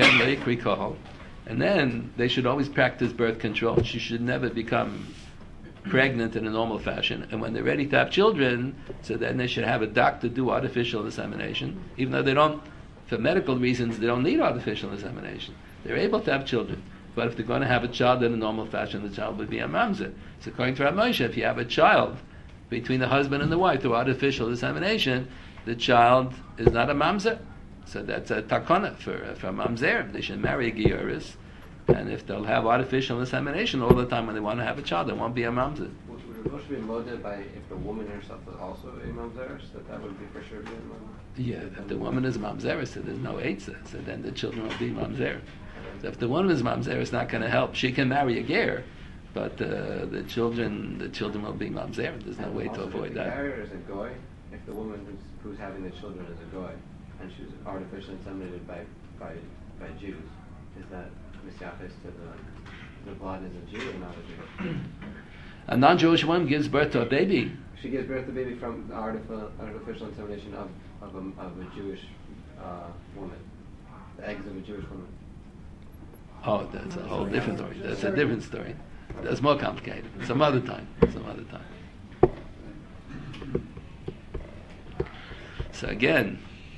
And then they should always practice birth control. She should never become pregnant in a normal fashion, and when they're ready to have children, so then they should have a doctor do artificial insemination, even though they don't, for medical reasons, they don't need artificial insemination. They're able to have children, but if they're going to have a child in a normal fashion, the child would be a mamzer. So according to Rav Moshe, if you have a child between the husband and the wife through artificial insemination, the child is not a mamzer. So that's a takana for mamzer. They should marry a gioris. And if they'll have artificial insemination all the time when they want to have a child, they won't be a mamzer. Would it be molded by if the woman herself is also a mamzeris, that would be for sure be a mamzer? Yeah, if the woman is mamzeris, so there's no eitzah, so then the children will be mamzer. So if the woman is mamzer, it's not going to help. She can marry a ger, but the children will be mamzer. There's no way to avoid that. If the carrier is a goy, if the woman who's having the children is a goy, and she was artificially inseminated by Jews, is that Messiachis to the blood is a Jew or not a Jew? A non-Jewish woman gives birth to a baby. She gives birth to a baby from the artificial insemination of a Jewish woman, the eggs of a Jewish woman. Oh, that's a whole different story. That's a different story. That's more complicated. Some other time. So again,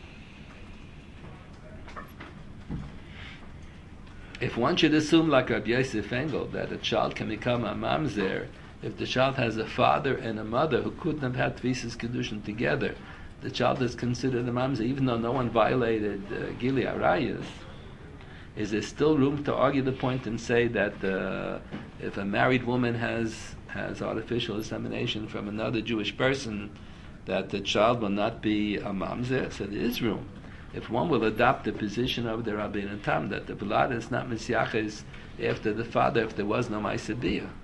if one should assume, like Rabbi Yosef Engel, that a child can become a mamzer, if the child has a father and a mother who couldn't have had Tvisas Kedushin together, the child is considered a mamzer, even though no one violated Gili Arayas. Is there still room to argue the point and say that if a married woman has artificial insemination from another Jewish person, that the child will not be a mamzer? So there is room. If one will adopt the position of the Rabbeinu Tam, that the blood is not Messiachis after the father if there was no Ma'aseh Biyah.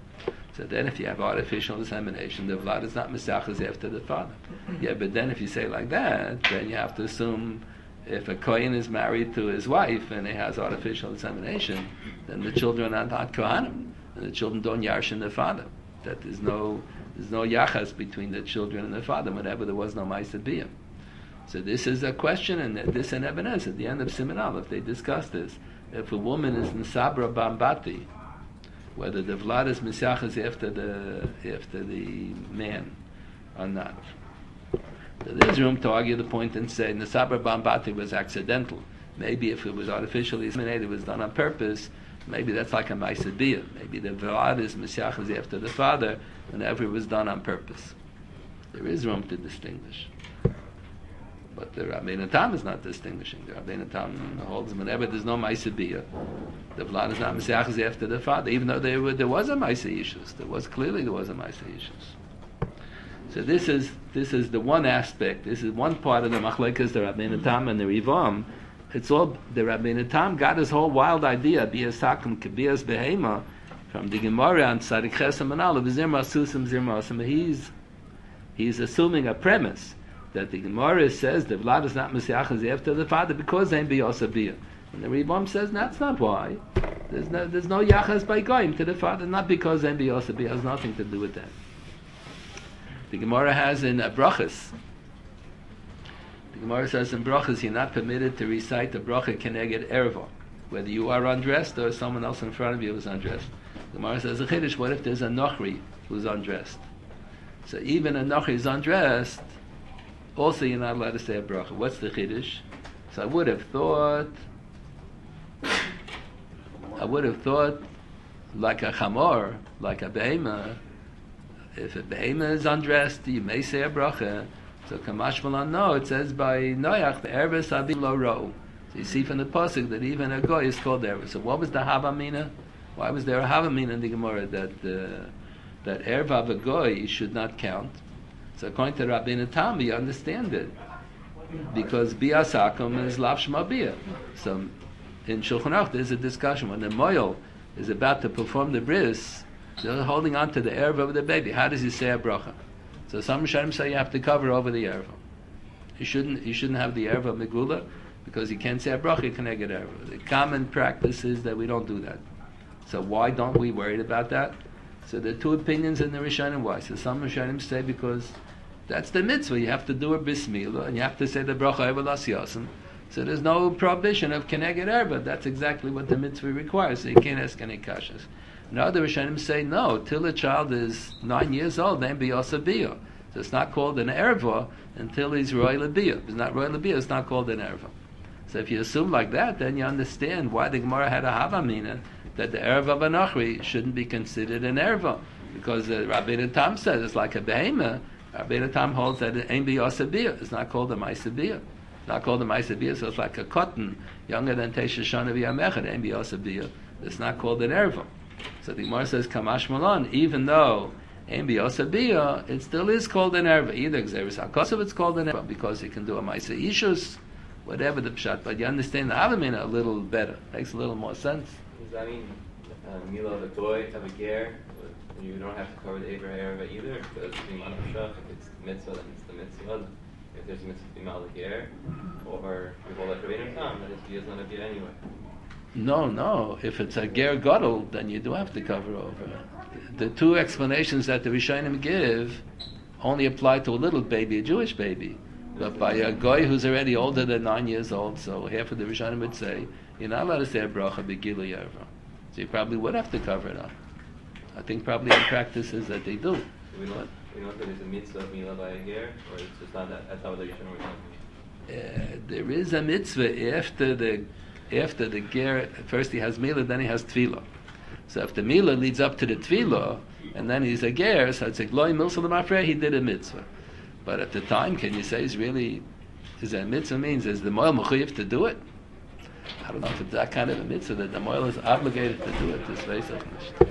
So then if you have artificial insemination, the vlad is not mesachas after the father. Yeah, but then if you say like that, then you have to assume if a kohen is married to his wife and he has artificial insemination, then the children are not kohanim, and the children don't yarshin the father. That there's no yachas between the children and the father whenever there was no ma'aseh biyah. So this is a question, and this in Eben Ezra, at the end of Siman Aleph, they discuss this. If a woman is in Sabra Bambati, whether the vlad is misachas after the man or not. So there's room to argue the point and say the Sabra Bambati was accidental. Maybe if it was artificially inseminated, it was done on purpose. Maybe that's like a ma'aseh biyah. Maybe the vlad is misachas after the father whenever it was done on purpose. There is room to distinguish. But the Rabbeinu Tam is not distinguishing. The Rabbeinu Tam holds whenever there's no ma'aseh biyah, the vlad is not misachas after the father, even though there was a ma'aseh issues. There was a ma'aseh issues. So this is the one aspect. This is one part of the machlekes, the Rabbeinu Tam and the Rivam. It's all the Rabbeinu Tam got his whole wild idea bias hakum kebias behema from the Gemara on Tzadik Chesam and Aleph zirma susim zirma asim. He's assuming a premise that the Gemara says the vlad is not misachas after the father because they be osabiyah. And the Rebbe says that's not why. There's no yachas by goyim to the father, not because they be osabiyah. Has nothing to do with that. The Gemara has in Brachas. The Gemara says in Brachas you're not permitted to recite the bracha keneged erva, whether you are undressed or someone else in front of you is undressed. The Gemara says a chiddush. What if there's a nochri who's undressed? So even a nochri is undressed. Also, you're not allowed to say a bracha. What's the chiddush? So I would have thought like a chamor, like a behema. If a behema is undressed, you may say a bracha. So Kamash Malan, no, it says by Noach, the Erbes Abi Lo Ro. So you see from the pasuk that even a goy is called Erbes. So what was the Havamina? Why was there a Havamina in the Gemara that Erva of a goy should not count? So according to Rabbeinu Tam, you understand it. Because Bias Hakum is Lav Shema Biyah. So in Shulchan Aruch there's a discussion. When the moil is about to perform the bris, they're holding on to the erva of the baby. How does he say a bracha? So some Rishonim say you have to cover over the erva. You shouldn't have the erva of Megula because you can't say a bracha, you can get erva. The common practice is that we don't do that. So why don't we worry about that? So there are two opinions in the Rishonim why. So some Rishonim say because that's the mitzvah. You have to do a bris milah and you have to say the bracha over las yasim. So there's no prohibition of keneged erva. That's exactly what the mitzvah requires. So you can't ask any kashas. And other Rishonim say no, till a child is 9 years old, then be osabiyah. So it's not called an erva until he's roy labiyah. If it's not roy labiyah, it's not called an erva. So if you assume like that, then you understand why the Gemara had a havamina that the erva of a nachri shouldn't be considered an erva, because Rabbeinu Tam says it's like a behema. Rabbeinu Tam holds that it ain't be osabiyah. It's not called a ma'aseh biyah. It's not called a ma'aseh biyah, so it's like a cotton younger than Tesha Shana v'Yamechad. Ain't be osabiyah. It's not called an erva. So the Gemara says Kamash Malan, even though Ein Biyosabiyah, it still is called an erva. Either Xeris HaKosov, it's called an erva because you can do a Maisa Ishus, whatever the pshat. But you understand the Havamina a little better. Makes a little more sense. Does that mean Mila of a goy of a ger, you don't have to cover the Eber erva either? Because if it's mitzvah, then it's the mitzvah. If there's a mitzvah to be mal ger, or we call that Rabbeinu Tam, that is not a biyah anyway. No. If it's a ger gadol, then you do have to cover over. The two explanations that the Rishonim give only apply to a little baby, a Jewish baby. But by a goy who's already older than 9 years old, so half of the Rishonim would say, you're not allowed to say a bracha b'gilu yarva. So you probably would have to cover it up. I think probably in practices that they do. So we know that there's a mitzvah of Mila by a ger, or it's just not that, that's not what the Rishonim were talking. There is a mitzvah after the ger, first he has Mila, then he has Tefillah. So if the Mila leads up to the Tefillah, and then he's a ger, so it's like Loi Milsa L'Mafrei, he did a mitzvah. But at the time, can you say is that mitzvah means, is the Moel Mechuyev to do it? I don't know if it's that kind of a mitzvah, that the Moel is obligated to do it, this Vesach Nisht.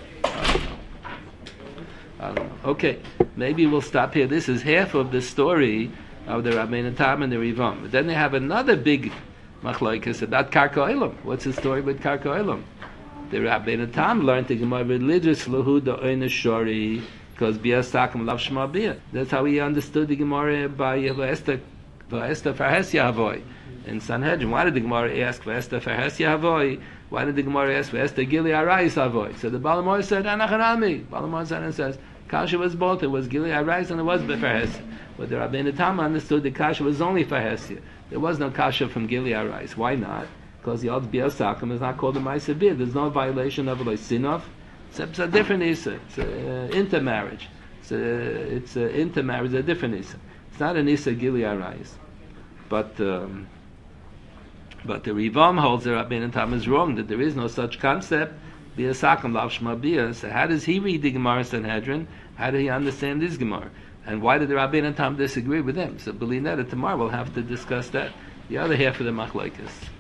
I don't know. Okay, maybe we'll stop here. This is half of the story of the Rabbeinu Tam and the Rivam. But then they have another big machlokes about Karka Olam. What's the story with Karka Olam? The Rabbeinu Tam learned the Gemara religious lehuda oina shori because bias takum lav shma bia. That's how he understood the Gemara by V'Esther Farhes Yahavoy in Sanhedrin. Why did the Gemara ask V'Esther Farhes Yahavoy? Why did the Gemara ask V'Esther Gili Arayis Yahavoy? So the Balamor said Anachanami. Balamor says Kasha was both. It was Gili Arayis and it was Farhes. But the Rabbeinu Tam understood the Kasha was only Farhes. There was no Kasha from Gili Arayis. Why not? Because the old bias takum is not called a Ma'aseh Bia. There's no violation of a sinov. It's a different Isa. It's intermarriage. It's intermarriage. A different Isa. It's not an Isa Gili Arayis. But the Rivam holds that Rabbeinu Tam is wrong, that there is no such concept. Bias takum lav shma bia. So how does he read the Gemara Sanhedrin? How did he understand this Gemara? And why did the Rabbeinu Tam disagree with him? So Belinetta tomorrow we'll have to discuss that. The other half of the machlokes.